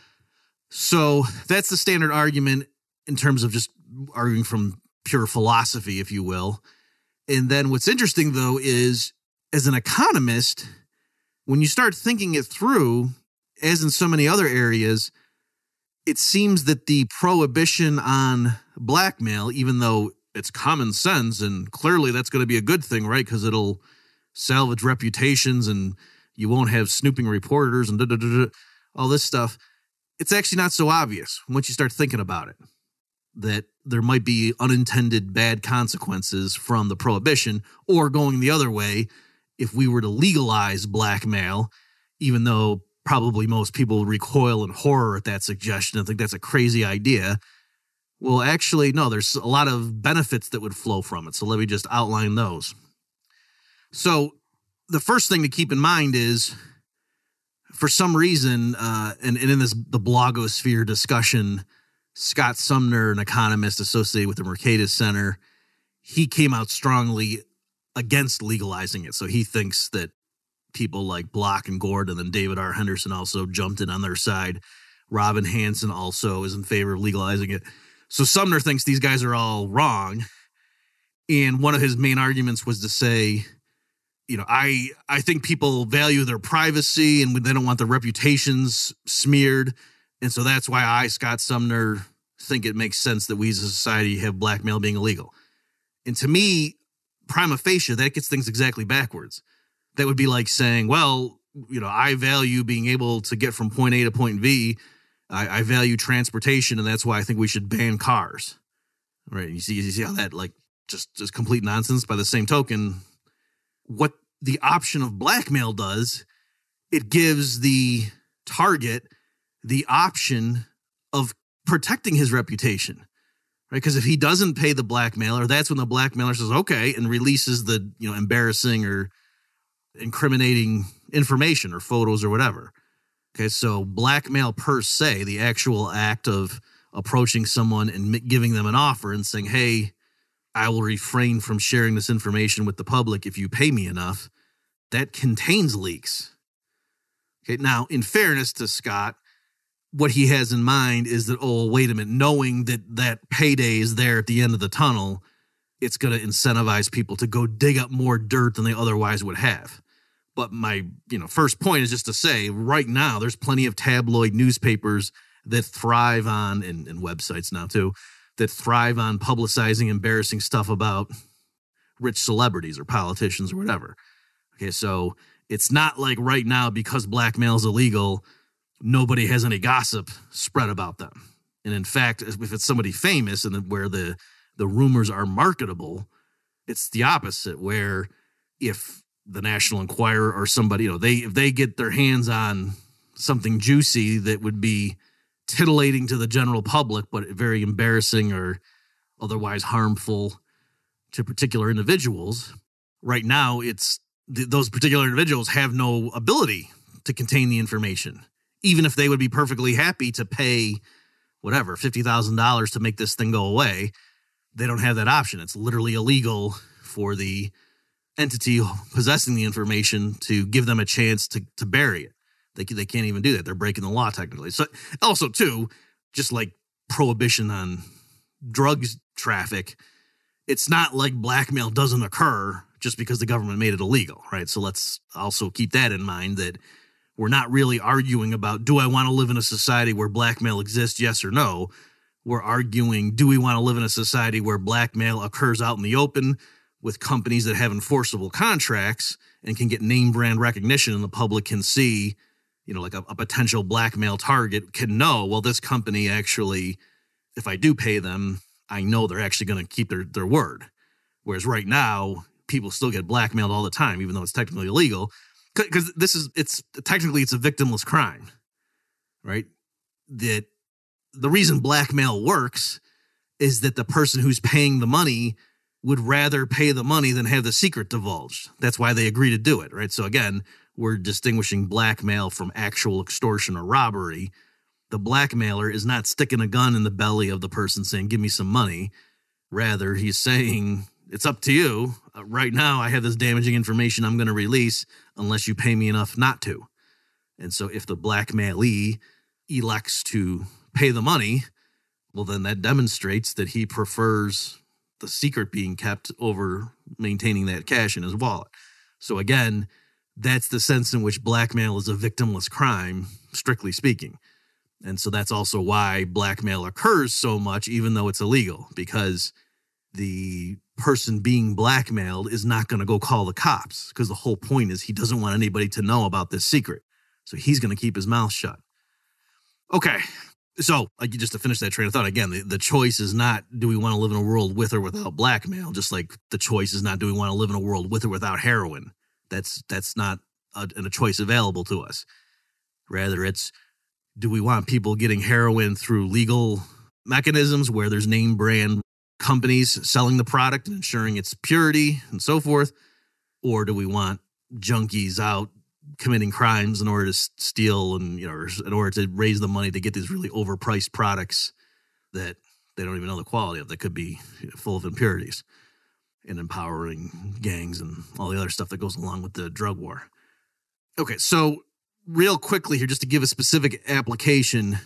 So that's the standard argument in terms of just arguing from pure philosophy, if you will. And then what's interesting, though, is as an economist, when you start thinking it through, as in so many other areas, it seems that the prohibition on blackmail, even though it's common sense, and clearly that's going to be a good thing, right? Because it'll salvage reputations and you won't have snooping reporters and all this stuff. It's actually not so obvious once you start thinking about it, that there might be unintended bad consequences from the prohibition, or going the other way, if we were to legalize blackmail, even though probably most people recoil in horror at that suggestion and think that's a crazy idea. Well, actually, no, there's a lot of benefits that would flow from it. So let me just outline those. So the first thing to keep in mind is, for some reason, and in the blogosphere discussion, Scott Sumner, an economist associated with the Mercatus Center, he came out strongly against legalizing it. So he thinks that people like Block and Gord, and then David R. Henderson also jumped in on their side. Robin Hanson also is in favor of legalizing it. So Sumner thinks these guys are all wrong. And one of his main arguments was to say, you know, I think people value their privacy and they don't want their reputations smeared. And so that's why I, Scott Sumner, think it makes sense that we as a society have blackmail being illegal. And to me, prima facie, that gets things exactly backwards. That would be like saying, well, you know, I value being able to get from point A to point V. I value transportation, and that's why I think we should ban cars. Right? You see how that, like, just complete nonsense. By the same token, what the option of blackmail does, it gives the target the option of protecting his reputation, right? Because if he doesn't pay the blackmailer, that's when the blackmailer says, okay, and releases the, you know, embarrassing or incriminating information or photos or whatever. Okay, so blackmail per se, the actual act of approaching someone and giving them an offer and saying, hey, I will refrain from sharing this information with the public if you pay me enough, that contains leaks. Okay, now, in fairness to Scott, what he has in mind is that, oh, wait a minute, knowing that payday is there at the end of the tunnel, it's going to incentivize people to go dig up more dirt than they otherwise would have. But my, first point is just to say, right now, there's plenty of tabloid newspapers that thrive on, and websites now too, that thrive on publicizing embarrassing stuff about rich celebrities or politicians or whatever. Okay, so it's not like right now, because blackmail is illegal, nobody has any gossip spread about them. And in fact, if it's somebody famous and where the rumors are marketable, it's the opposite, where if the National Enquirer or somebody, if they get their hands on something juicy that would be titillating to the general public, but very embarrassing or otherwise harmful to particular individuals, right now it's those particular individuals have no ability to contain the information, even if they would be perfectly happy to pay whatever, $50,000 to make this thing go away. They don't have that option. It's literally illegal for the entity possessing the information to give them a chance to bury it. They can't even do that. They're breaking the law technically. So also too, just like prohibition on drugs traffic, it's not like blackmail doesn't occur just because the government made it illegal, right? So let's also keep that in mind, that we're not really arguing about, do I want to live in a society where blackmail exists, yes or no? We're arguing, do we want to live in a society where blackmail occurs out in the open with companies that have enforceable contracts and can get name brand recognition, and the public can see, like a potential blackmail target can know, well, this company actually, if I do pay them, I know they're actually going to keep their word. Whereas right now, people still get blackmailed all the time, even though it's technically illegal, because it's a victimless crime, right? That the reason blackmail works is that the person who's paying the money would rather pay the money than have the secret divulged. That's why they agree to do it, right? So again, we're distinguishing blackmail from actual extortion or robbery. The blackmailer is not sticking a gun in the belly of the person saying, give me some money. Rather, he's saying, it's up to you. Right now, I have this damaging information I'm going to release unless you pay me enough not to. And so if the blackmailee elects to pay the money, well, then that demonstrates that he prefers the secret being kept over maintaining that cash in his wallet. So again, that's the sense in which blackmail is a victimless crime, strictly speaking. And so that's also why blackmail occurs so much, even though it's illegal, because the person being blackmailed is not going to go call the cops, because the whole point is he doesn't want anybody to know about this secret. So he's going to keep his mouth shut. Okay. So just to finish that train of thought, again, the choice is not, do we want to live in a world with or without blackmail? Just like the choice is not, do we want to live in a world with or without heroin? That's not a choice available to us. Rather, it's, do we want people getting heroin through legal mechanisms where there's name brand companies selling the product and ensuring its purity and so forth? Or do we want junkies out committing crimes in order to steal and, in order to raise the money to get these really overpriced products that they don't even know the quality of, that could be full of impurities, and empowering gangs and all the other stuff that goes along with the drug war. Okay, so real quickly here, just to give a specific application,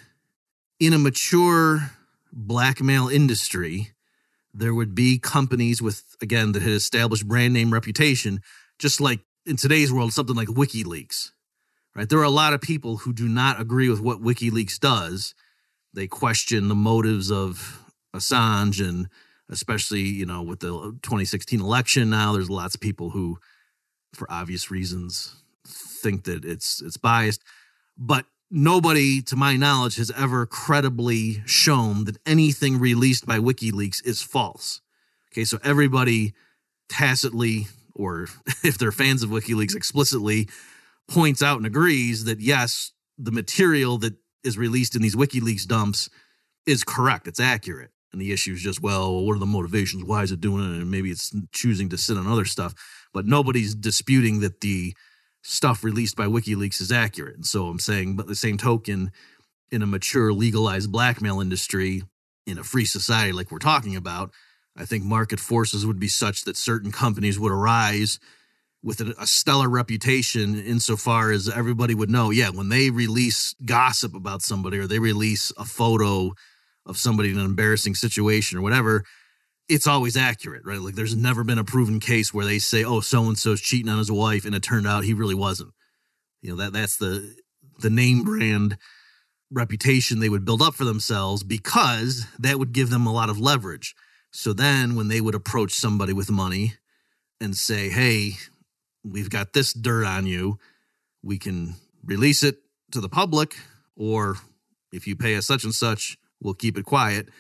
in a mature blackmail industry, there would be companies with, again, that had established brand name reputation, just like in today's world, something like WikiLeaks, right? There are a lot of people who do not agree with what WikiLeaks does. They question the motives of Assange, and especially, with the 2016 election now, there's lots of people who, for obvious reasons, think that it's biased. But nobody, to my knowledge, has ever credibly shown that anything released by WikiLeaks is false. Okay, so everybody tacitly, or if they're fans of WikiLeaks, explicitly points out and agrees that, yes, the material that is released in these WikiLeaks dumps is correct. It's accurate. And the issue is just, well, what are the motivations? Why is it doing it? And maybe it's choosing to sit on other stuff. But nobody's disputing that the stuff released by WikiLeaks is accurate. And so I'm saying, but the same token, in a mature legalized blackmail industry, in a free society like we're talking about, I think market forces would be such that certain companies would arise with a stellar reputation, insofar as everybody would know, yeah, when they release gossip about somebody, or they release a photo of somebody in an embarrassing situation or whatever, it's always accurate, right? Like, there's never been a proven case where they say, oh, so-and-so's cheating on his wife, and it turned out he really wasn't. That's the name brand reputation they would build up for themselves, because that would give them a lot of leverage. So then when they would approach somebody with money and say, hey, we've got this dirt on you, we can release it to the public, or if you pay us such and such, we'll keep it quiet.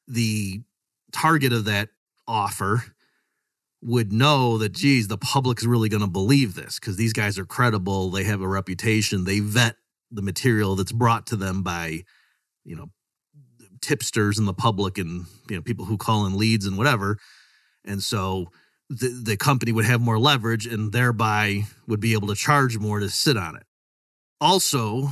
The target of that offer would know that, geez, the public's really going to believe this, because these guys are credible. They have a reputation. They vet the material that's brought to them by, tipsters in the public and, people who call in leads and whatever. And so the company would have more leverage, and thereby would be able to charge more to sit on it. Also,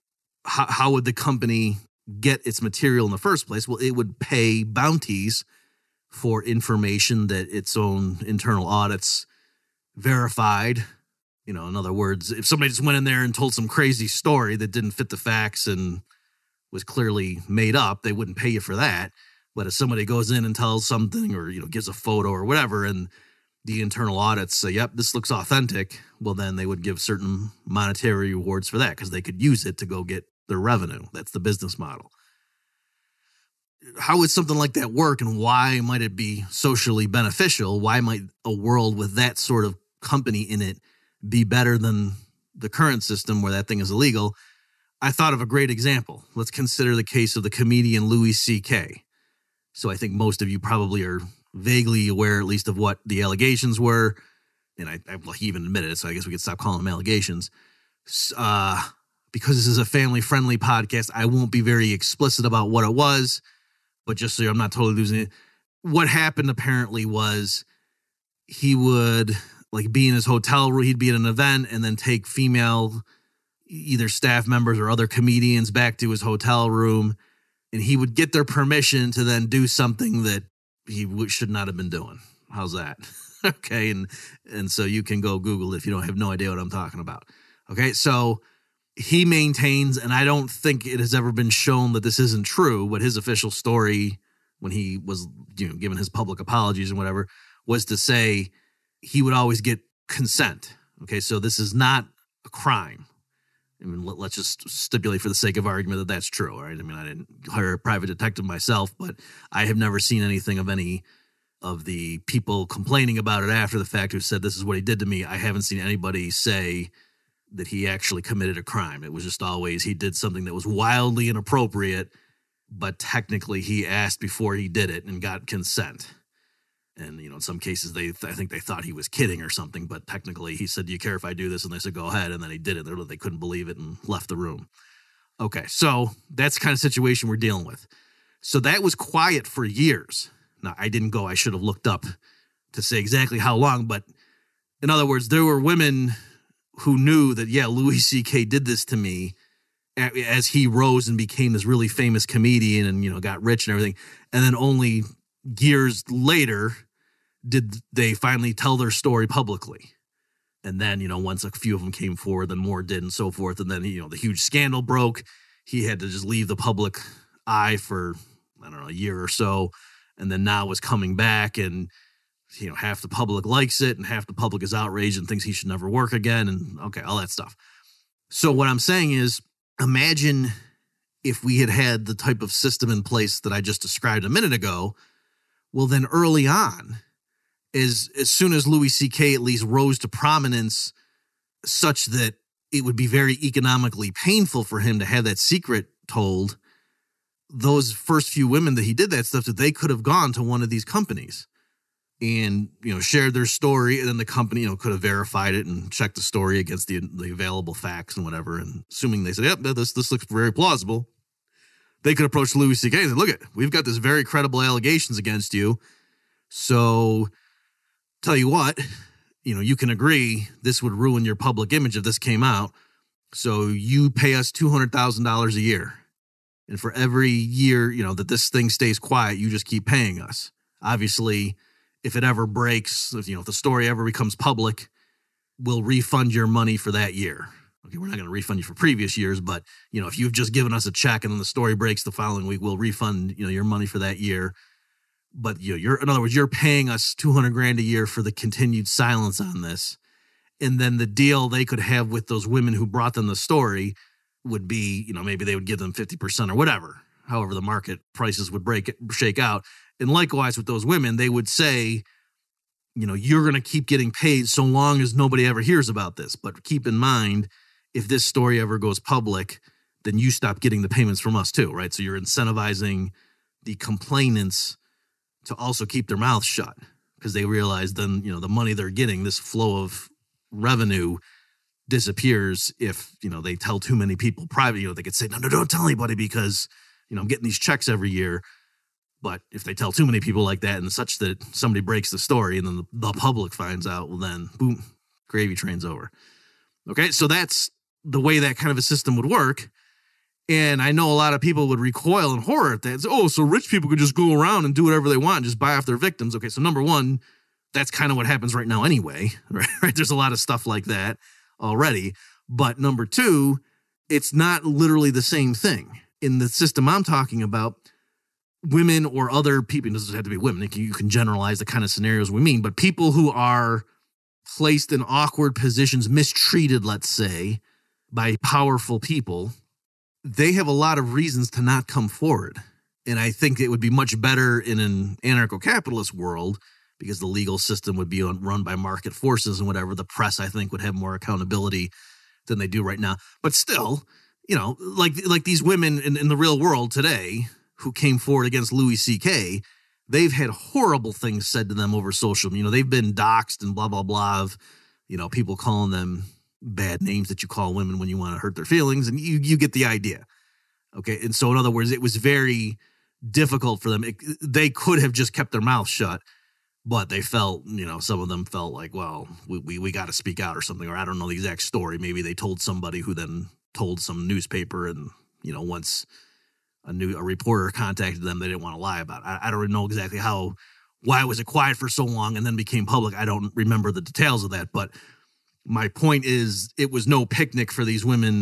how would the company get its material in the first place? Well, it would pay bounties for information that its own internal audits verified. In other words, if somebody just went in there and told some crazy story that didn't fit the facts and was clearly made up, they wouldn't pay you for that. But if somebody goes in and tells something, or, gives a photo or whatever, and the internal audits say, yep, this looks authentic, well, then they would give certain monetary rewards for that, because they could use it to go get their revenue. That's the business model. How would something like that work, and why might it be socially beneficial? Why might a world with that sort of company in it be better than the current system where that thing is illegal? I thought of a great example. Let's consider the case of the comedian Louis C.K. So I think most of you probably are vaguely aware, at least, of what the allegations were. And he even admitted it, so I guess we could stop calling them allegations. Because this is a family-friendly podcast, I won't be very explicit about what it was, but just so I'm not totally losing it. What happened apparently was he would be in his hotel room, he'd be at an event, and then take female either staff members or other comedians back to his hotel room, and he would get their permission to then do something that he should not have been doing. How's that? Okay, and so you can go Google it if you don't have no idea what I'm talking about. Okay, so he maintains, and I don't think it has ever been shown that this isn't true, but his official story when he was, given his public apologies and whatever, was to say he would always get consent. Okay, so this is not a crime. I mean, let's just stipulate for the sake of argument that that's true, all right? I mean, I didn't hire a private detective myself, but I have never seen anything of any of the people complaining about it after the fact who said this is what he did to me. I haven't seen anybody say that he actually committed a crime. It was just always he did something that was wildly inappropriate, but technically he asked before he did it and got consent. And, in some cases, I think they thought he was kidding or something, but technically he said, do you care if I do this? And they said, go ahead. And then he did it. They couldn't believe it and left the room. Okay, so that's the kind of situation we're dealing with. So that was quiet for years. Now, I didn't go, I should have looked up to say exactly how long, but in other words, there were women who knew that, Louis C.K. did this to me as he rose and became this really famous comedian and, got rich and everything. And then only years later did they finally tell their story publicly. And then, once a few of them came forward, then more did and so forth. And then, the huge scandal broke. He had to just leave the public eye for, a year or so. And then now is coming back and, half the public likes it and half the public is outraged and thinks he should never work again. And okay, all that stuff. So what I'm saying is, imagine if we had the type of system in place that I just described a minute ago. Well, then early on, as soon as Louis C.K. at least rose to prominence such that it would be very economically painful for him to have that secret told, those first few women that he did that stuff to, they could have gone to one of these companies and, shared their story. And then the company, could have verified it and checked the story against the available facts and whatever. And assuming they said, yep, this looks very plausible, they could approach Louis C.K. and say, look, we've got this very credible allegations against you. So tell you what, you can agree this would ruin your public image if this came out. So you pay us $200,000 a year. And for every year, that this thing stays quiet, you just keep paying us. Obviously, if it ever breaks, if the story ever becomes public, we'll refund your money for that year. Okay, we're not going to refund you for previous years, but, if you've just given us a check and then the story breaks the following week, we'll refund, your money for that year. But, in other words, you're paying us $200,000 a year for the continued silence on this. And then the deal they could have with those women who brought them the story would be, maybe they would give them 50% or whatever, however the market prices would shake out. And likewise with those women, they would say, you're going to keep getting paid so long as nobody ever hears about this. But keep in mind, if this story ever goes public, then you stop getting the payments from us too, right? So you're incentivizing the complainants to also keep their mouths shut because they realize then, the money they're getting, this flow of revenue disappears if, they tell too many people private, they could say, no, don't tell anybody because, I'm getting these checks every year. But if they tell too many people like that and such that somebody breaks the story and then the public finds out, well then, boom, gravy train's over. Okay, so that's the way that kind of a system would work. And I know a lot of people would recoil in horror at that. Oh, so rich people could just go around and do whatever they want, just buy off their victims. Okay, so number one, that's kind of what happens right now anyway, right? There's a lot of stuff like that already. But number two, it's not literally the same thing. In the system I'm talking about, women or other people, it doesn't have to be women, you can generalize the kind of scenarios we mean, but people who are placed in awkward positions, mistreated, let's say, by powerful people, they have a lot of reasons to not come forward. And I think it would be much better in an anarcho-capitalist world because the legal system would be run by market forces and whatever. The press, I think, would have more accountability than they do right now. But still, like these women in the real world today who came forward against Louis C.K., they've had horrible things said to them over social media. They've been doxxed and blah, blah, blah of, people calling them bad names that you call women when you want to hurt their feelings. And you get the idea. Okay. And so in other words, it was very difficult for them. They could have just kept their mouth shut, but they felt, some of them felt like, well, we got to speak out or something, or I don't know the exact story. Maybe they told somebody who then told some newspaper and, once a reporter contacted them, they didn't want to lie about it. I don't know exactly why was it quiet for so long and then became public. I don't remember the details of that, but my point is it was no picnic for these women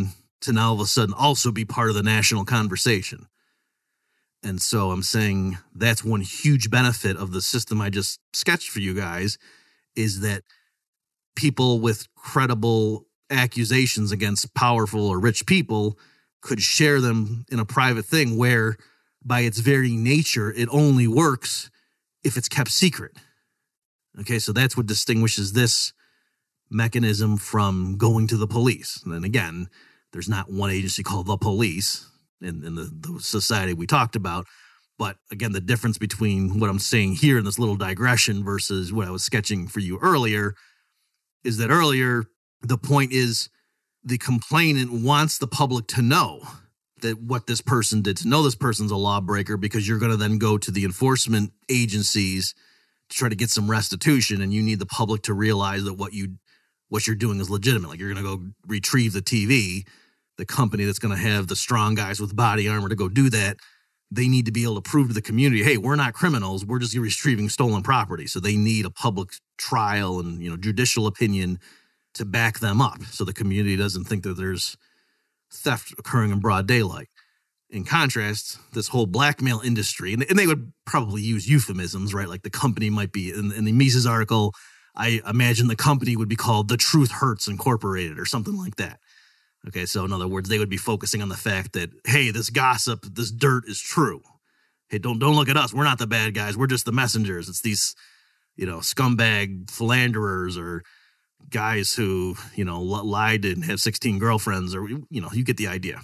to now all of a sudden also be part of the national conversation. And so I'm saying that's one huge benefit of the system I just sketched for you guys, is that people with credible accusations against powerful or rich people could share them in a private thing where by its very nature, it only works if it's kept secret. Okay, so that's what distinguishes this mechanism from going to the police. And then again, there's not one agency called the police in the society we talked about. But again, the difference between what I'm saying here in this little digression versus what I was sketching for you earlier is that earlier, the point is the complainant wants the public to know that what this person did, to know this person's a lawbreaker, because you're going to then go to the enforcement agencies to try to get some restitution, and you need the public to realize that what you're doing is legitimate. Like, you're going to go retrieve the TV, the company that's going to have the strong guys with body armor to go do that. They need to be able to prove to the community, hey, we're not criminals. We're just retrieving stolen property. So they need a public trial and, judicial opinion to back them up, so the community doesn't think that there's theft occurring in broad daylight. In contrast, this whole blackmail industry, and they would probably use euphemisms, right? Like the company might be, in the Mises article, I imagine the company would be called The Truth Hurts Incorporated or something like that. Okay, so in other words, they would be focusing on the fact that, hey, this gossip, this dirt is true. Hey, don't look at us. We're not the bad guys. We're just the messengers. It's these, scumbag philanderers or guys who, lied and have 16 girlfriends, or, you get the idea.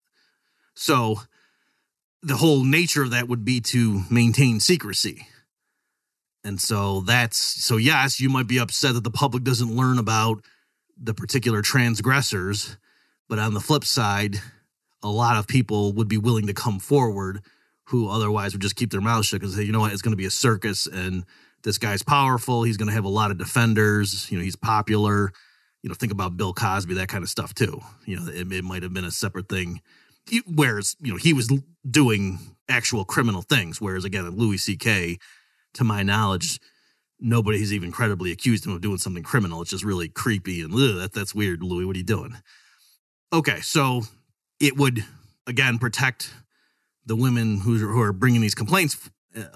So the whole nature of that would be to maintain secrecy. And so yes, you might be upset that the public doesn't learn about the particular transgressors, but on the flip side, a lot of people would be willing to come forward who otherwise would just keep their mouths shut and say, you know what, it's going to be a circus, and this guy's powerful. He's going to have a lot of defenders. He's popular. Think about Bill Cosby, that kind of stuff too. It might have been a separate thing. Whereas, he was doing actual criminal things. Whereas, again, Louis C.K., to my knowledge, nobody's even credibly accused him of doing something criminal. It's just really creepy and that's weird, Louis. What are you doing? Okay, so it would, again, protect the women who are bringing these complaints.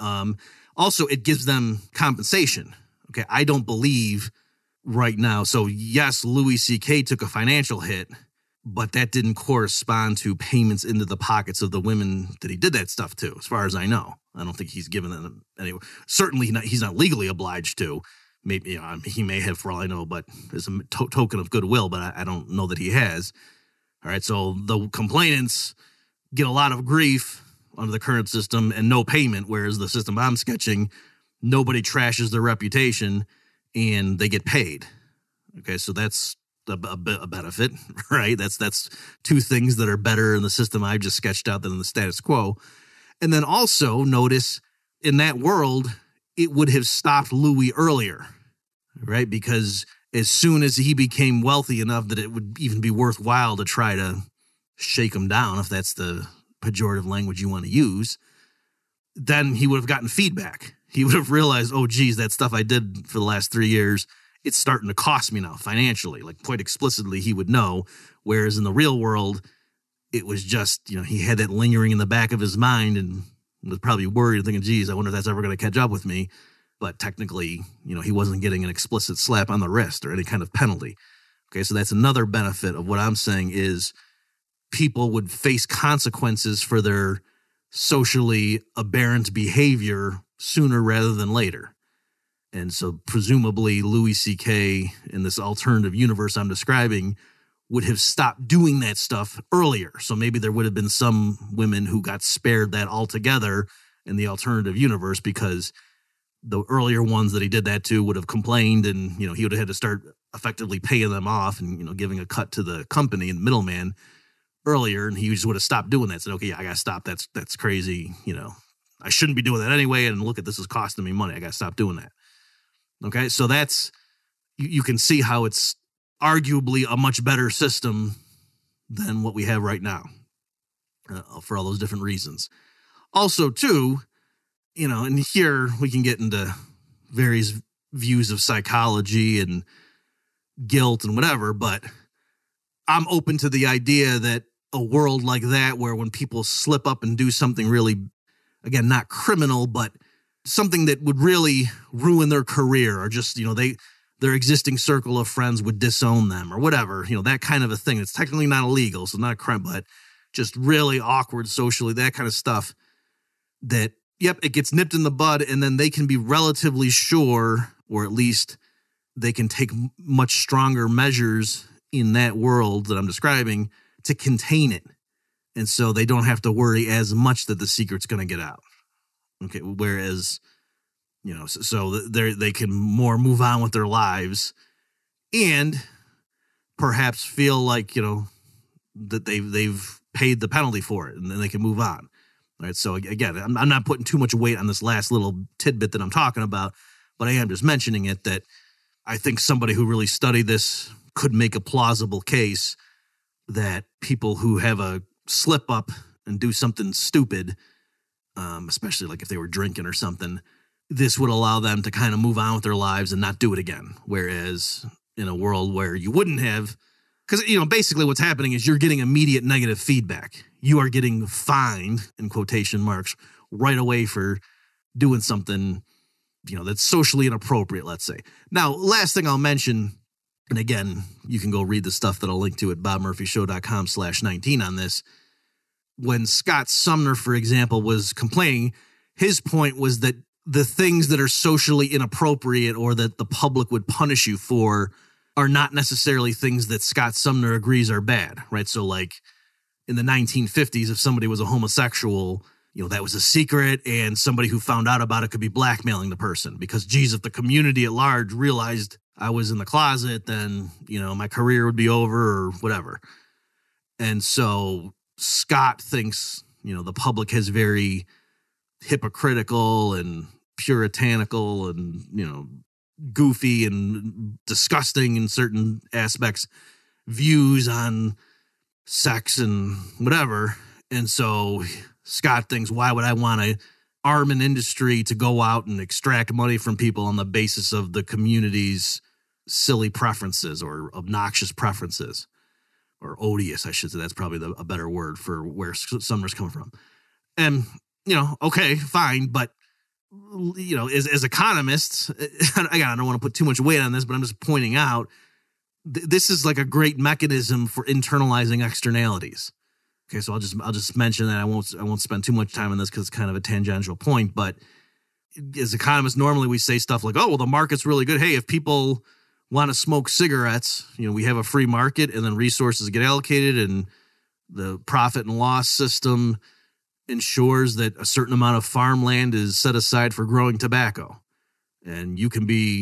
Also, it gives them compensation. Okay, I don't believe right now. So yes, Louis C.K. took a financial hit, but that didn't correspond to payments into the pockets of the women that he did that stuff to, as far as I know. I don't think he's given them anyway. Certainly he's not legally obliged to. Maybe he may have, for all I know, but as a token of goodwill, but I don't know that he has. All right, so the complainants get a lot of grief under the current system and no payment, whereas the system I'm sketching, nobody trashes their reputation and they get paid. Okay, so that's a benefit, right? That's two things that are better in the system I've just sketched out than in the status quo. And then also notice in that world, it would have stopped Louis earlier, right? Because as soon as he became wealthy enough that it would even be worthwhile to try to shake him down, if that's the pejorative language you want to use, then he would have gotten feedback. He would have realized, oh, geez, that stuff I did for the last 3 years, it's starting to cost me now financially. Like, quite explicitly, he would know. Whereas in the real world, it was just, he had that lingering in the back of his mind and was probably worried and thinking, geez, I wonder if that's ever going to catch up with me. But technically, he wasn't getting an explicit slap on the wrist or any kind of penalty. Okay, so that's another benefit of what I'm saying is people would face consequences for their socially aberrant behavior sooner rather than later. And so presumably Louis C.K. in this alternative universe I'm describing would have stopped doing that stuff earlier. So maybe there would have been some women who got spared that altogether in the alternative universe because the earlier ones that he did that to would have complained and, he would have had to start effectively paying them off and, giving a cut to the company and middleman earlier. And he just would have stopped doing that. Said, okay, yeah, I got to stop. That's crazy. I shouldn't be doing that anyway. And look at this is costing me money. I got to stop doing that. Okay. So that's, you can see how it's arguably a much better system than what we have right now for all those different reasons. Also, too, and here we can get into various views of psychology and guilt and whatever, but I'm open to the idea that a world like that, where when people slip up and do something really, again, not criminal, but something that would really ruin their career, or just, their existing circle of friends would disown them or whatever, that kind of a thing. It's technically not illegal, so not a crime, but just really awkward socially, that kind of stuff that, yep, it gets nipped in the bud, and then they can be relatively sure, or at least they can take much stronger measures in that world that I'm describing to contain it. And so they don't have to worry as much that the secret's going to get out. Okay. Whereas, so they can more move on with their lives and perhaps feel like, that they've paid the penalty for it, and then they can move on. All right. So again, I'm not putting too much weight on this last little tidbit that I'm talking about, but I am just mentioning it, that I think somebody who really studied this could make a plausible case that people who have a slip up and do something stupid, especially like if they were drinking or something, this would allow them to kind of move on with their lives and not do it again. Whereas in a world where you wouldn't have, because, basically what's happening is you're getting immediate negative feedback. You are getting fined, in quotation marks, right away for doing something, that's socially inappropriate, let's say. Now, last thing I'll mention, and again, you can go read the stuff that I'll link to at bobmurphyshow.com/19 on this. When Scott Sumner, for example, was complaining, his point was that the things that are socially inappropriate or that the public would punish you for are not necessarily things that Scott Sumner agrees are bad, right? So like in the 1950s, if somebody was a homosexual, that was a secret, and somebody who found out about it could be blackmailing the person because, geez, if the community at large realized I was in the closet, then, my career would be over or whatever. And so Scott thinks, the public has very hypocritical and puritanical and, goofy and disgusting in certain aspects views on sex and whatever. And so Scott thinks, why would I want to arm an industry to go out and extract money from people on the basis of the community's silly preferences or obnoxious preferences, or odious, I should say. That's probably a better word for where Sumner's coming from. And, okay, fine. But, as economists, again, I don't want to put too much weight on this, but I'm just pointing out this is like a great mechanism for internalizing externalities. Okay, so I'll just mention that. I won't spend too much time on this because it's kind of a tangential point. But as economists, normally we say stuff like, "Oh, well, the market's really good. Hey, if people want to smoke cigarettes, we have a free market, and then resources get allocated, and the profit and loss system ensures that a certain amount of farmland is set aside for growing tobacco." And you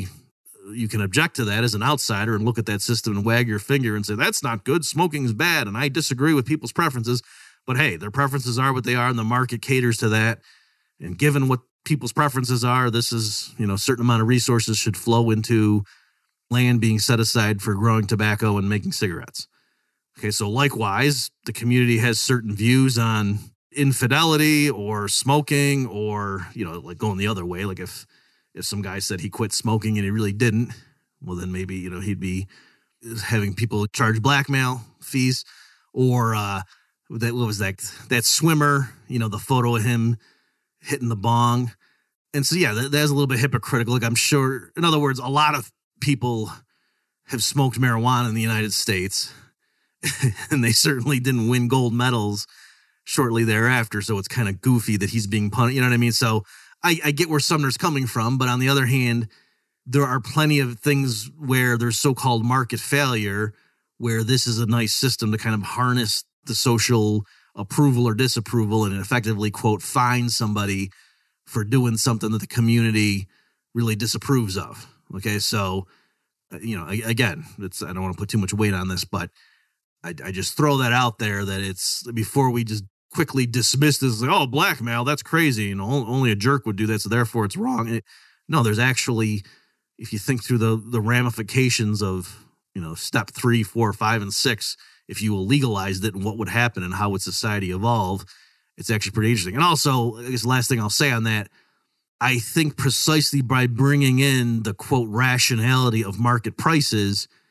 can object to that as an outsider and look at that system and wag your finger and say, that's not good. Smoking is bad. And I disagree with people's preferences. But hey, their preferences are what they are, and the market caters to that. And given what people's preferences are, this is, a certain amount of resources should flow into land being set aside for growing tobacco and making cigarettes. Okay, so likewise, the community has certain views on infidelity or smoking, or, like going the other way. Like if some guy said he quit smoking and he really didn't, well, then maybe, he'd be having people charge blackmail fees. Or what was that swimmer, the photo of him hitting the bong. And so, yeah, that's a little bit hypocritical. Like I'm sure, in other words, a lot of people have smoked marijuana in the United States, and they certainly didn't win gold medals shortly thereafter. So it's kind of goofy that he's being punished. You know what I mean? So I get where Sumner's coming from, but on the other hand, there are plenty of things where there's so-called market failure, where this is a nice system to kind of harness the social approval or disapproval and effectively, quote, fine somebody for doing something that the community really disapproves of. Okay, so, again, I don't want to put too much weight on this, but I just throw that out there, that it's before we just quickly dismiss this, like, oh, blackmail, that's crazy. Only a jerk would do that, so therefore it's wrong. No, there's actually, if you think through the ramifications of, step 3, 4, 5, and 6, if you legalized it and what would happen and how would society evolve, it's actually pretty interesting. And also, I guess the last thing I'll say on that, I think precisely by bringing in the, quote, rationality of market prices,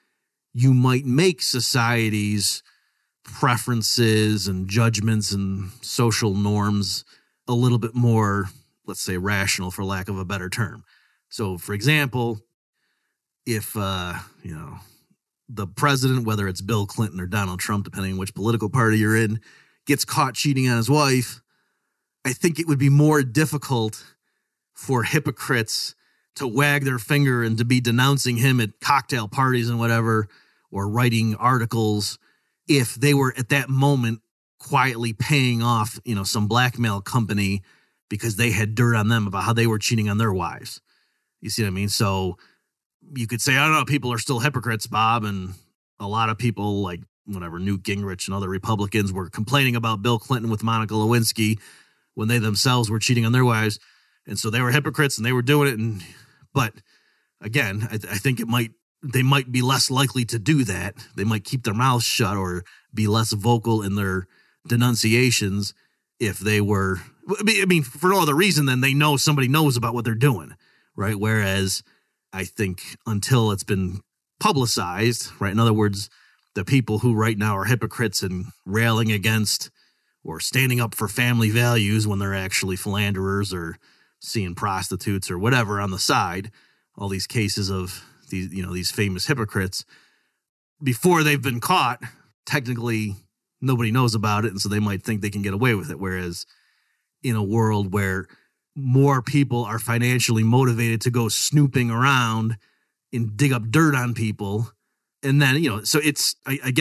you might make society's preferences and judgments and social norms a little bit more, let's say, rational, for lack of a better term. So, for example, if, the president, whether it's Bill Clinton or Donald Trump, depending on which political party you're in, gets caught cheating on his wife, I think it would be more difficult for hypocrites to wag their finger and to be denouncing him at cocktail parties and whatever, or writing articles, if they were at that moment quietly paying off, some blackmail company because they had dirt on them about how they were cheating on their wives. You see what I mean? So you could say, I don't know, people are still hypocrites, Bob, and a lot of people like Newt Gingrich and other Republicans were complaining about Bill Clinton with Monica Lewinsky when they themselves were cheating on their wives. And so they were hypocrites and they were doing it. But again, I think they might be less likely to do that. They might keep their mouths shut or be less vocal in their denunciations if they were, for no other reason than they know somebody knows about what they're doing, right? Whereas I think until it's been publicized, right? In other words, the people who right now are hypocrites and railing against or standing up for family values when they're actually philanderers or seeing prostitutes or whatever on the side, all these cases of these famous hypocrites, before they've been caught, technically nobody knows about it, and so they might think they can get away with it. Whereas in a world where more people are financially motivated to go snooping around and dig up dirt on people, and then, so it's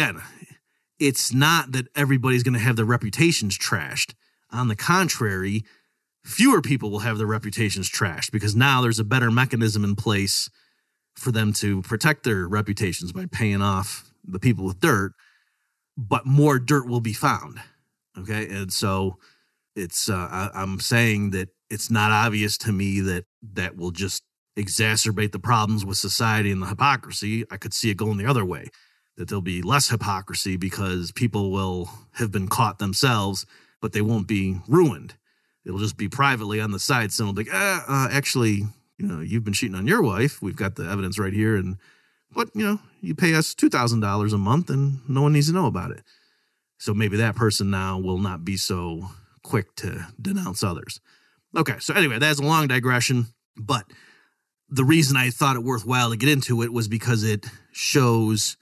not that everybody's going to have their reputations trashed. On the contrary, fewer people will have their reputations trashed because now there's a better mechanism in place for them to protect their reputations by paying off the people with dirt, but more dirt will be found. Okay. And so I'm saying that it's not obvious to me that will just exacerbate the problems with society and the hypocrisy. I could see it going the other way, that there'll be less hypocrisy because people will have been caught themselves, but they won't be ruined. It'll just be privately on the side. Someone will be like, actually, you've been cheating on your wife. We've got the evidence right here. But you pay us $2,000 a month and no one needs to know about it. So maybe that person now will not be so quick to denounce others. Okay. So anyway, that's a long digression, but the reason I thought it worthwhile to get into it was because it shows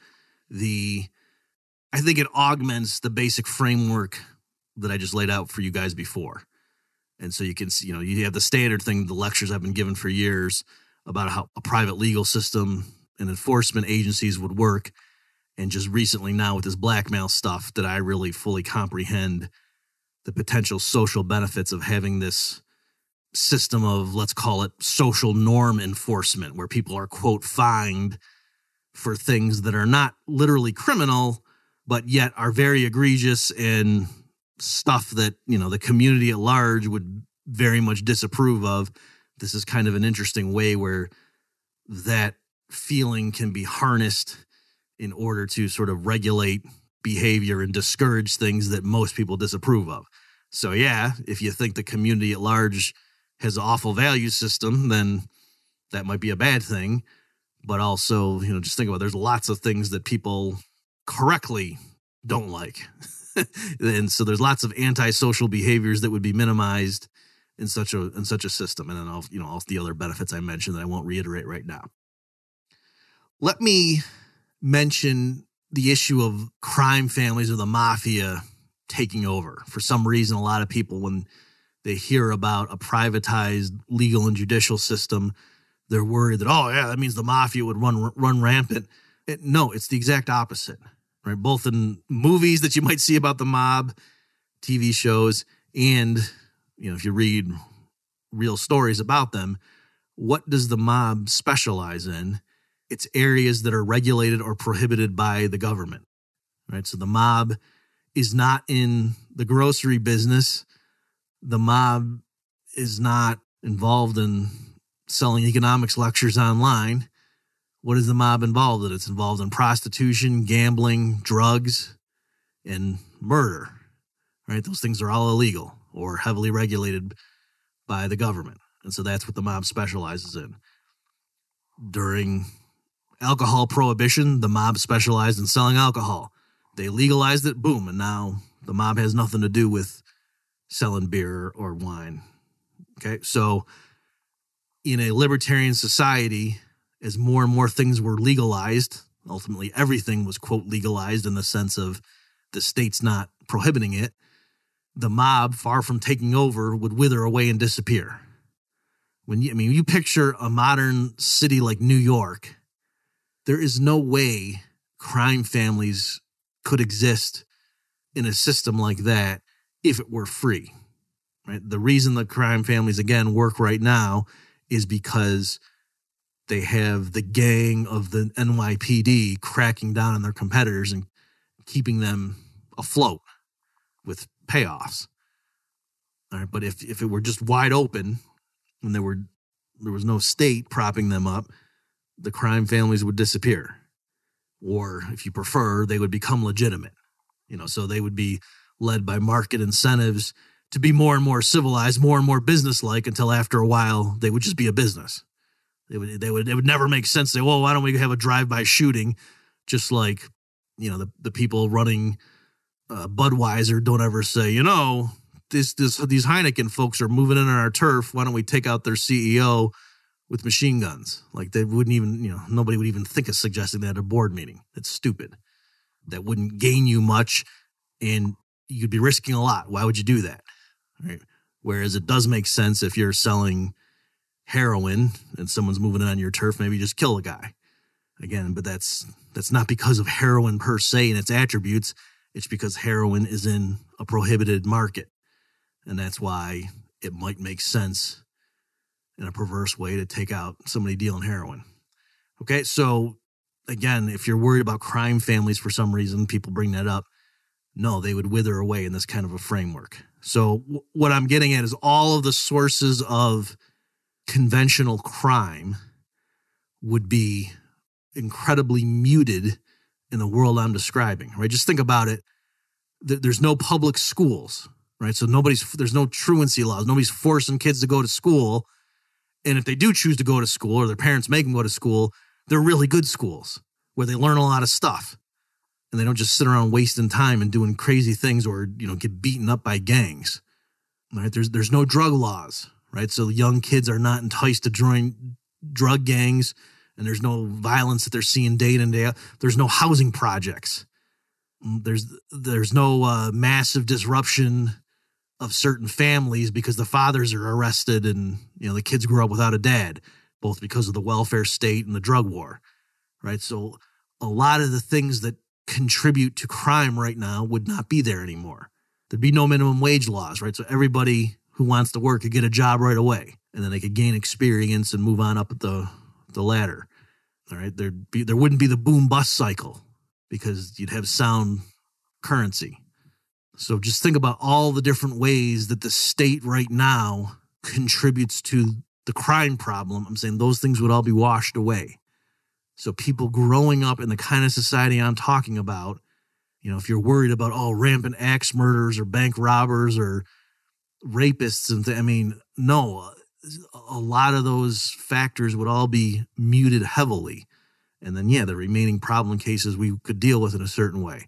I think it augments the basic framework that I just laid out for you guys before. And so you can see, you have the standard thing, the lectures I've been given for years about how a private legal system and enforcement agencies would work. And just recently now with this blackmail stuff that I really fully comprehend the potential social benefits of having this system of, let's call it, social norm enforcement, where people are, quote, fined for things that are not literally criminal, but yet are very egregious and stuff that, the community at large would very much disapprove of. This is kind of an interesting way where that feeling can be harnessed in order to sort of regulate behavior and discourage things that most people disapprove of. So yeah, if you think the community at large has an awful value system, then that might be a bad thing. But also, just think about it, there's lots of things that people correctly don't like. And so there's lots of antisocial behaviors that would be minimized in such a system. And then all the other benefits I mentioned that I won't reiterate right now. Let me mention the issue of crime families or the mafia taking over. For some reason, a lot of people, when they hear about a privatized legal and judicial system, they're worried that, that means the mafia would run rampant. No, it's the exact opposite, right? Both in movies that you might see about the mob, TV shows, and, if you read real stories about them, what does the mob specialize in? It's areas that are regulated or prohibited by the government, right? So the mob is not in the grocery business. The mob is not involved in selling economics lectures online. What is the mob involved in? It's involved in prostitution, gambling, drugs, and murder, right? Those things are all illegal or heavily regulated by the government. And so that's what the mob specializes in. During Alcohol prohibition, the mob specialized in selling alcohol. They legalized it, boom, and now the mob has nothing to do with selling beer or wine. Okay, so in a libertarian society, as more and more things were legalized, ultimately everything was, quote, legalized in the sense of the state's not prohibiting it, the mob, far from taking over, would wither away and disappear. You picture a modern city like New York, there is no way crime families could exist in a system like that if it were free, right? The reason the crime families, again, work right now is because they have the gang of the NYPD cracking down on their competitors and keeping them afloat with payoffs. All right, but if it were just wide open and there was no state propping them up, the crime families would disappear. Or if you prefer, they would become legitimate. So they would be led by market incentives to be more and more civilized, more and more businesslike, until after a while they would just be a business. It would never make sense to say, well, why don't we have a drive-by shooting, just like, the people running Budweiser don't ever say, these Heineken folks are moving in on our turf. Why don't we take out their CEO with machine guns? Like, they wouldn't even, nobody would even think of suggesting that at a board meeting. It's stupid. That wouldn't gain you much, and you'd be risking a lot. Why would you do that? Right? Whereas it does make sense if you're selling heroin and someone's moving in on your turf, maybe just kill a guy. Again, but that's not because of heroin per se and its attributes. It's because heroin is in a prohibited market. And that's why it might make sense in a perverse way to take out somebody dealing heroin. Okay, so again, if you're worried about crime families for some reason, people bring that up. No, they would wither away in this kind of a framework. So what I'm getting at is all of the sources of conventional crime would be incredibly muted in the world I'm describing, right? Just think about it. There's no public schools, right? So there's no truancy laws. Nobody's forcing kids to go to school. And if they do choose to go to school or their parents make them go to school, they're really good schools where they learn a lot of stuff. And they don't just sit around wasting time and doing crazy things or, get beaten up by gangs, right? There's no drug laws, right? So young kids are not enticed to join drug gangs, and there's no violence that they're seeing day in and day out. There's no housing projects. There's no massive disruption of certain families because the fathers are arrested and, the kids grow up without a dad, both because of the welfare state and the drug war, right? So a lot of the things that contribute to crime right now would not be there anymore. There'd be no minimum wage laws, right? So everybody who wants to work could get a job right away, and then they could gain experience and move on up the ladder. All right, there wouldn't be the boom bust cycle because you'd have sound currency. So just think about all the different ways that the state right now contributes to the crime problem. I'm saying those things would all be washed away. So people growing up in the kind of society I'm talking about, if you're worried about, rampant axe murders or bank robbers or rapists and no, a lot of those factors would all be muted heavily. And then, the remaining problem cases we could deal with in a certain way.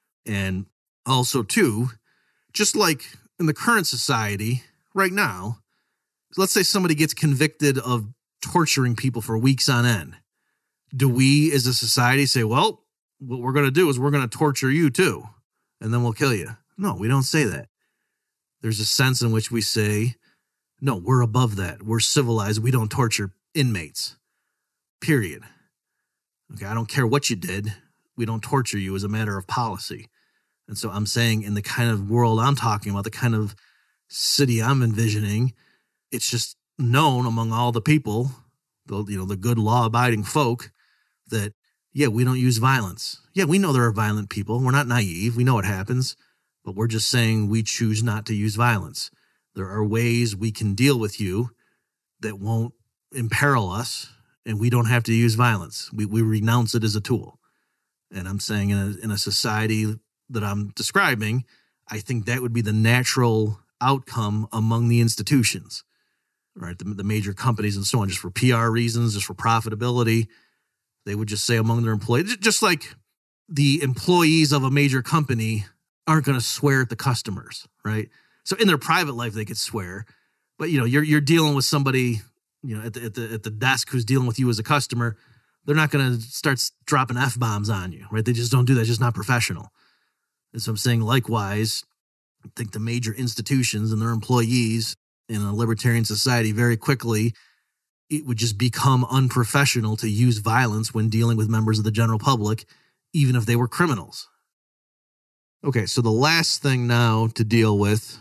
And also, too, just like in the current society right now, let's say somebody gets convicted of torturing people for weeks on end. Do we as a society say, well, what we're going to do is we're going to torture you too, and then we'll kill you? No, we don't say that. There's a sense in which we say, no, we're above that. We're civilized. We don't torture inmates, period. Okay, I don't care what you did. We don't torture you as a matter of policy. And so I'm saying in the kind of world I'm talking about, the kind of city I'm envisioning, it's just known among all the people, the good law-abiding folk, that, we don't use violence. Yeah, we know there are violent people. We're not naive. We know it happens. But we're just saying we choose not to use violence. There are ways we can deal with you that won't imperil us, and we don't have to use violence. We renounce it as a tool. And I'm saying in a society that I'm describing, I think that would be the natural outcome among the institutions, right? The major companies and so on, just for PR reasons, just for profitability. They would just say among their employees, just like the employees of a major company aren't going to swear at the customers, right? So in their private life, they could swear, but you're dealing with somebody, at the desk who's dealing with you as a customer. They're not going to start dropping F-bombs on you, right? They just don't do that. It's just not professional. And so I'm saying, likewise, I think the major institutions and their employees in a libertarian society, very quickly, it would just become unprofessional to use violence when dealing with members of the general public, even if they were criminals. Okay, so the last thing now to deal with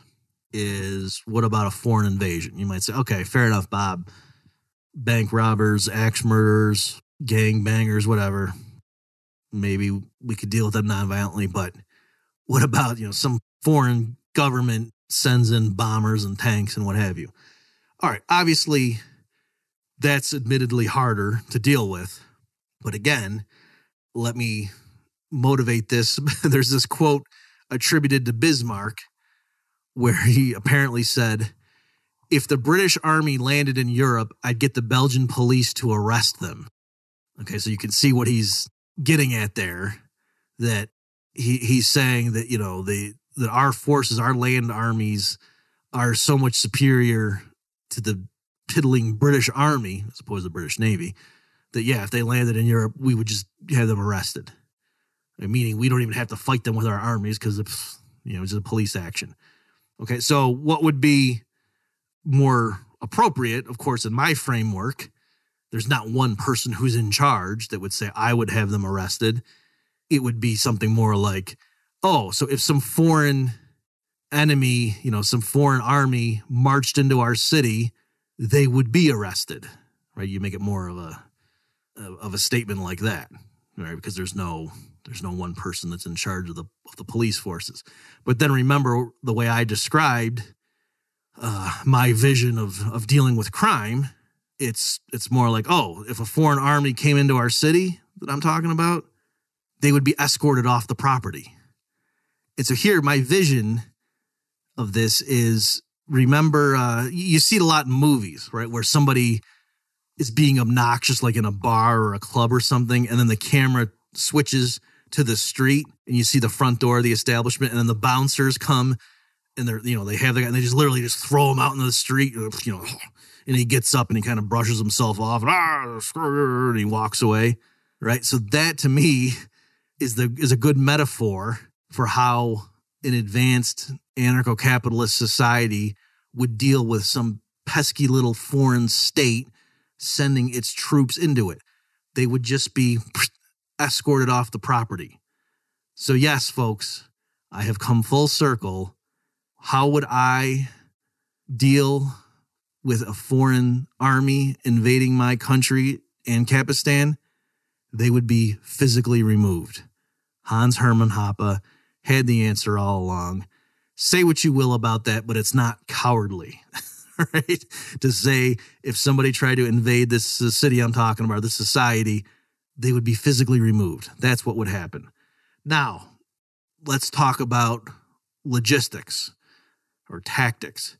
is, what about a foreign invasion? You might say, okay, fair enough, Bob. Bank robbers, axe murderers, gang bangers, whatever. Maybe we could deal with them nonviolently, but what about, some foreign government sends in bombers and tanks and what have you? All right, obviously, that's admittedly harder to deal with. But again, let me motivate this. There's this quote attributed to Bismarck where he apparently said, "If the British army landed in Europe, I'd get the Belgian police to arrest them." Okay, so you can see what he's getting at there, that he's saying that, that our forces, our land armies, are so much superior to the piddling British army, as opposed to the British Navy, that, if they landed in Europe, we would just have them arrested. Meaning we don't even have to fight them with our armies because, it's just a police action. Okay, so what would be more appropriate, of course, in my framework, there's not one person who's in charge that would say I would have them arrested. It would be something more like, oh, so if some foreign enemy, some foreign army marched into our city, they would be arrested, right? You make it more of a statement like that, right? Because there's no one person that's in charge of the police forces. But then remember the way I described my vision of dealing with crime. It's more like, oh, if a foreign army came into our city that I'm talking about, they would be escorted off the property. And so here, my vision of this is, remember, you see it a lot in movies, right, where somebody is being obnoxious, like in a bar or a club or something, and then the camera switches to the street, and you see the front door of the establishment, and then the bouncers come, and they have the guy, and they just literally just throw him out into the street, and he gets up and he kind of brushes himself off, and he walks away, right? So that, to me, is a good metaphor for how an advanced anarcho-capitalist society would deal with some pesky little foreign state sending its troops into it. They would just be escorted off the property. So yes, folks, I have come full circle. How would I deal with a foreign army invading my country, Ancapistan? They would be physically removed. Hans Hermann Hoppe had the answer all along. Say what you will about that, but it's not cowardly, right? To say if somebody tried to invade this city I'm talking about, this society, they would be physically removed. That's what would happen. Now, let's talk about logistics or tactics.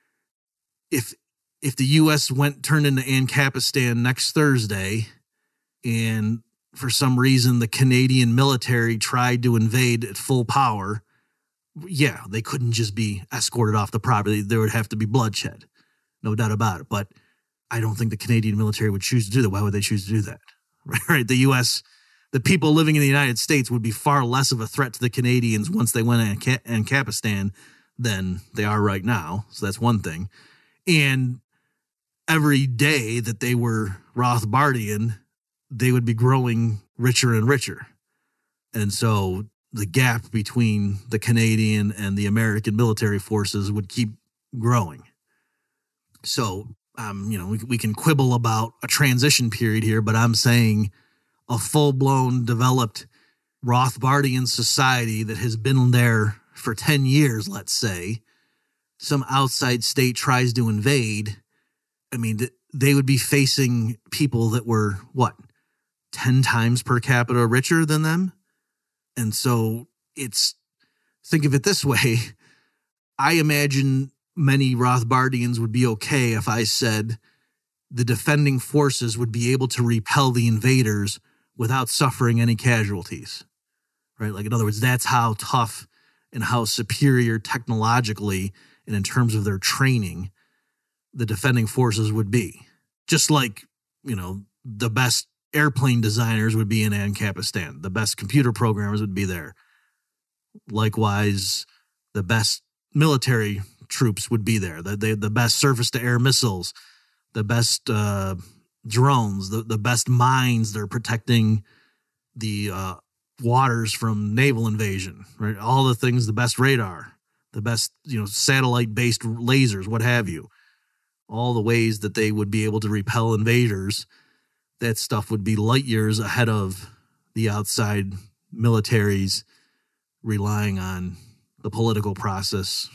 If the U.S. turned into Ancapistan next Thursday, and for some reason the Canadian military tried to invade at full power, they couldn't just be escorted off the property. There would have to be bloodshed, no doubt about it. But I don't think the Canadian military would choose to do that. Why would they choose to do that? Right? The U.S., the people living in the United States would be far less of a threat to the Canadians once they went to Ancapistan than they are right now. So that's one thing. And every day that they were Rothbardian, they would be growing richer and richer. And so the gap between the Canadian and the American military forces would keep growing. So, we can quibble about a transition period here, but I'm saying a full-blown developed Rothbardian society that has been there for 10 years, let's say, some outside state tries to invade, they would be facing people that were, 10 times per capita richer than them? And so think of it this way. I imagine many Rothbardians would be okay if I said the defending forces would be able to repel the invaders without suffering any casualties, right? Like, in other words, that's how tough and how superior technologically and in terms of their training the defending forces would be. Just like, the best airplane designers would be in Ancapistan. The best computer programmers would be there. Likewise, the best military troops would be there. The best surface-to-air missiles, the best drones, the best mines. They're protecting the waters from naval invasion, right? All the things, the best radar, the best, satellite-based lasers, what have you. All the ways that they would be able to repel invaders, that stuff would be light years ahead of the outside militaries relying on the political process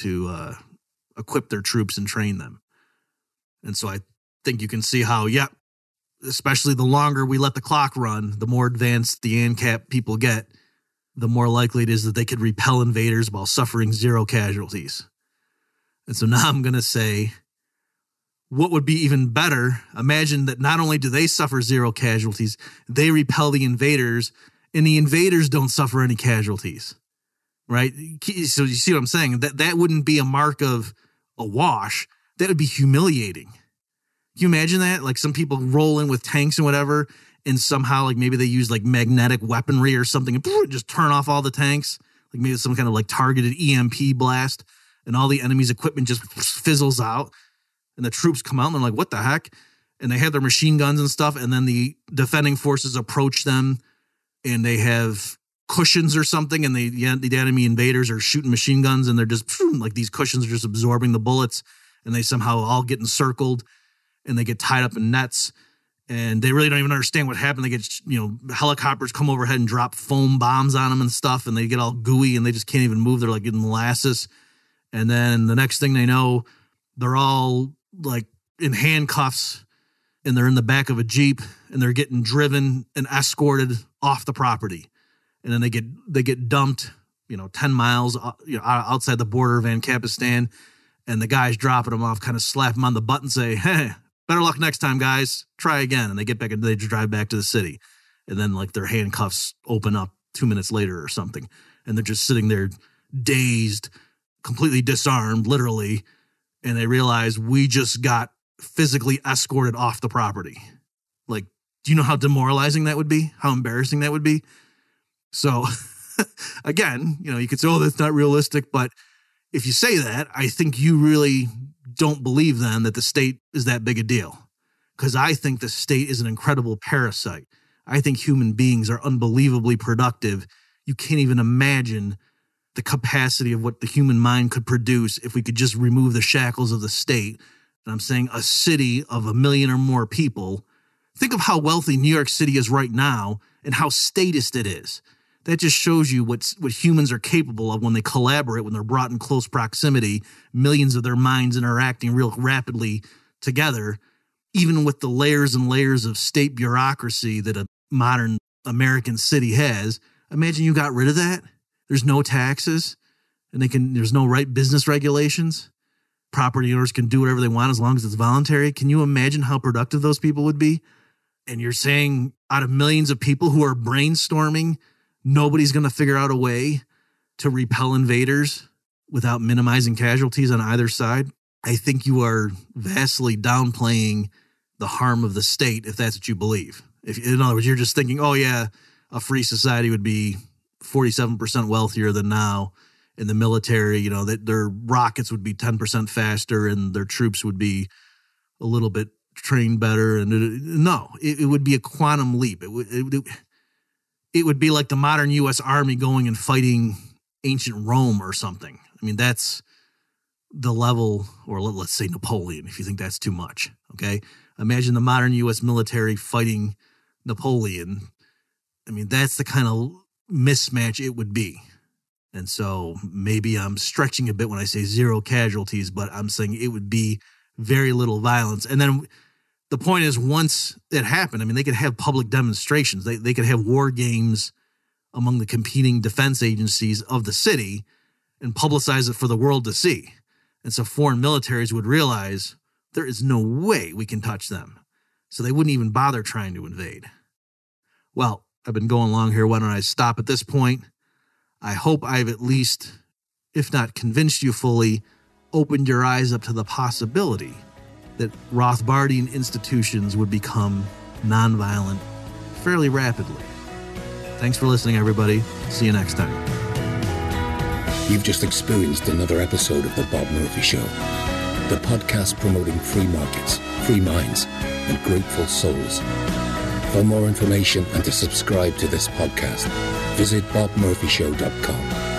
to equip their troops and train them. And so I think you can see how, especially the longer we let the clock run, the more advanced the ANCAP people get, the more likely it is that they could repel invaders while suffering zero casualties. And so now I'm going to say, what would be even better, imagine that not only do they suffer zero casualties, they repel the invaders, and the invaders don't suffer any casualties, right? So you see what I'm saying? That wouldn't be a mark of a wash. That would be humiliating. Can you imagine that? Like, some people roll in with tanks and whatever, and somehow, like, maybe they use like magnetic weaponry or something and just turn off all the tanks. Like, maybe some kind of like targeted EMP blast, and all the enemy's equipment just fizzles out. And the troops come out and they're like, what the heck? And they have their machine guns and stuff. And then the defending forces approach them and they have cushions or something. And the enemy invaders are shooting machine guns and they're just like, these cushions are just absorbing the bullets. And they somehow all get encircled and they get tied up in nets. And they really don't even understand what happened. They get, helicopters come overhead and drop foam bombs on them and stuff. And they get all gooey and they just can't even move. They're like getting molasses. And then the next thing they know, they're all like in handcuffs and they're in the back of a Jeep and they're getting driven and escorted off the property. And then they get dumped, 10 miles, outside the border of Ancapistan. And the guys dropping them off kind of slap them on the butt and say, hey, better luck next time, guys. Try again. And they get back and they drive back to the city. And then like their handcuffs open up 2 minutes later or something. And they're just sitting there dazed, completely disarmed, literally. And they realize we just got physically escorted off the property. Like, do you know how demoralizing that would be? How embarrassing that would be? So, again, you could say, oh, that's not realistic. But if you say that, I think you really don't believe then that the state is that big a deal. Because I think the state is an incredible parasite. I think human beings are unbelievably productive. You can't even imagine the capacity of what the human mind could produce if we could just remove the shackles of the state. And I'm saying a city of 1 million or more people. Think of how wealthy New York City is right now and how statist it is. That just shows you what humans are capable of when they collaborate, when they're brought in close proximity, millions of their minds interacting real rapidly together, even with the layers and layers of state bureaucracy that a modern American city has. Imagine you got rid of that. There's no taxes, and there's no business regulations. Property owners can do whatever they want as long as it's voluntary. Can you imagine how productive those people would be? And you're saying out of millions of people who are brainstorming, nobody's going to figure out a way to repel invaders without minimizing casualties on either side? I think you are vastly downplaying the harm of the state if that's what you believe. In other words, you're just thinking, oh yeah, a free society would be 47% wealthier than now. In the military, that their rockets would be 10% faster and their troops would be a little bit trained better. And no, it would be a quantum leap. It would be like the modern U.S. Army going and fighting ancient Rome or something. I mean, that's the level, or let's say Napoleon, if you think that's too much. Okay, imagine the modern U.S. military fighting Napoleon. I mean, that's the kind of mismatch it would be. And so maybe I'm stretching a bit when I say zero casualties, but I'm saying it would be very little violence. And then the point is, once it happened, I mean, they could have public demonstrations. They could have war games among the competing defense agencies of the city and publicize it for the world to see. And so foreign militaries would realize there is no way we can touch them. So they wouldn't even bother trying to invade. Well, I've been going long here. Why don't I stop at this point? I hope I've at least, if not convinced you fully, opened your eyes up to the possibility that Rothbardian institutions would become nonviolent fairly rapidly. Thanks for listening, everybody. See you next time. You've just experienced another episode of The Bob Murphy Show, the podcast promoting free markets, free minds, and grateful souls. For more information and to subscribe to this podcast, visit bobmurphyshow.com.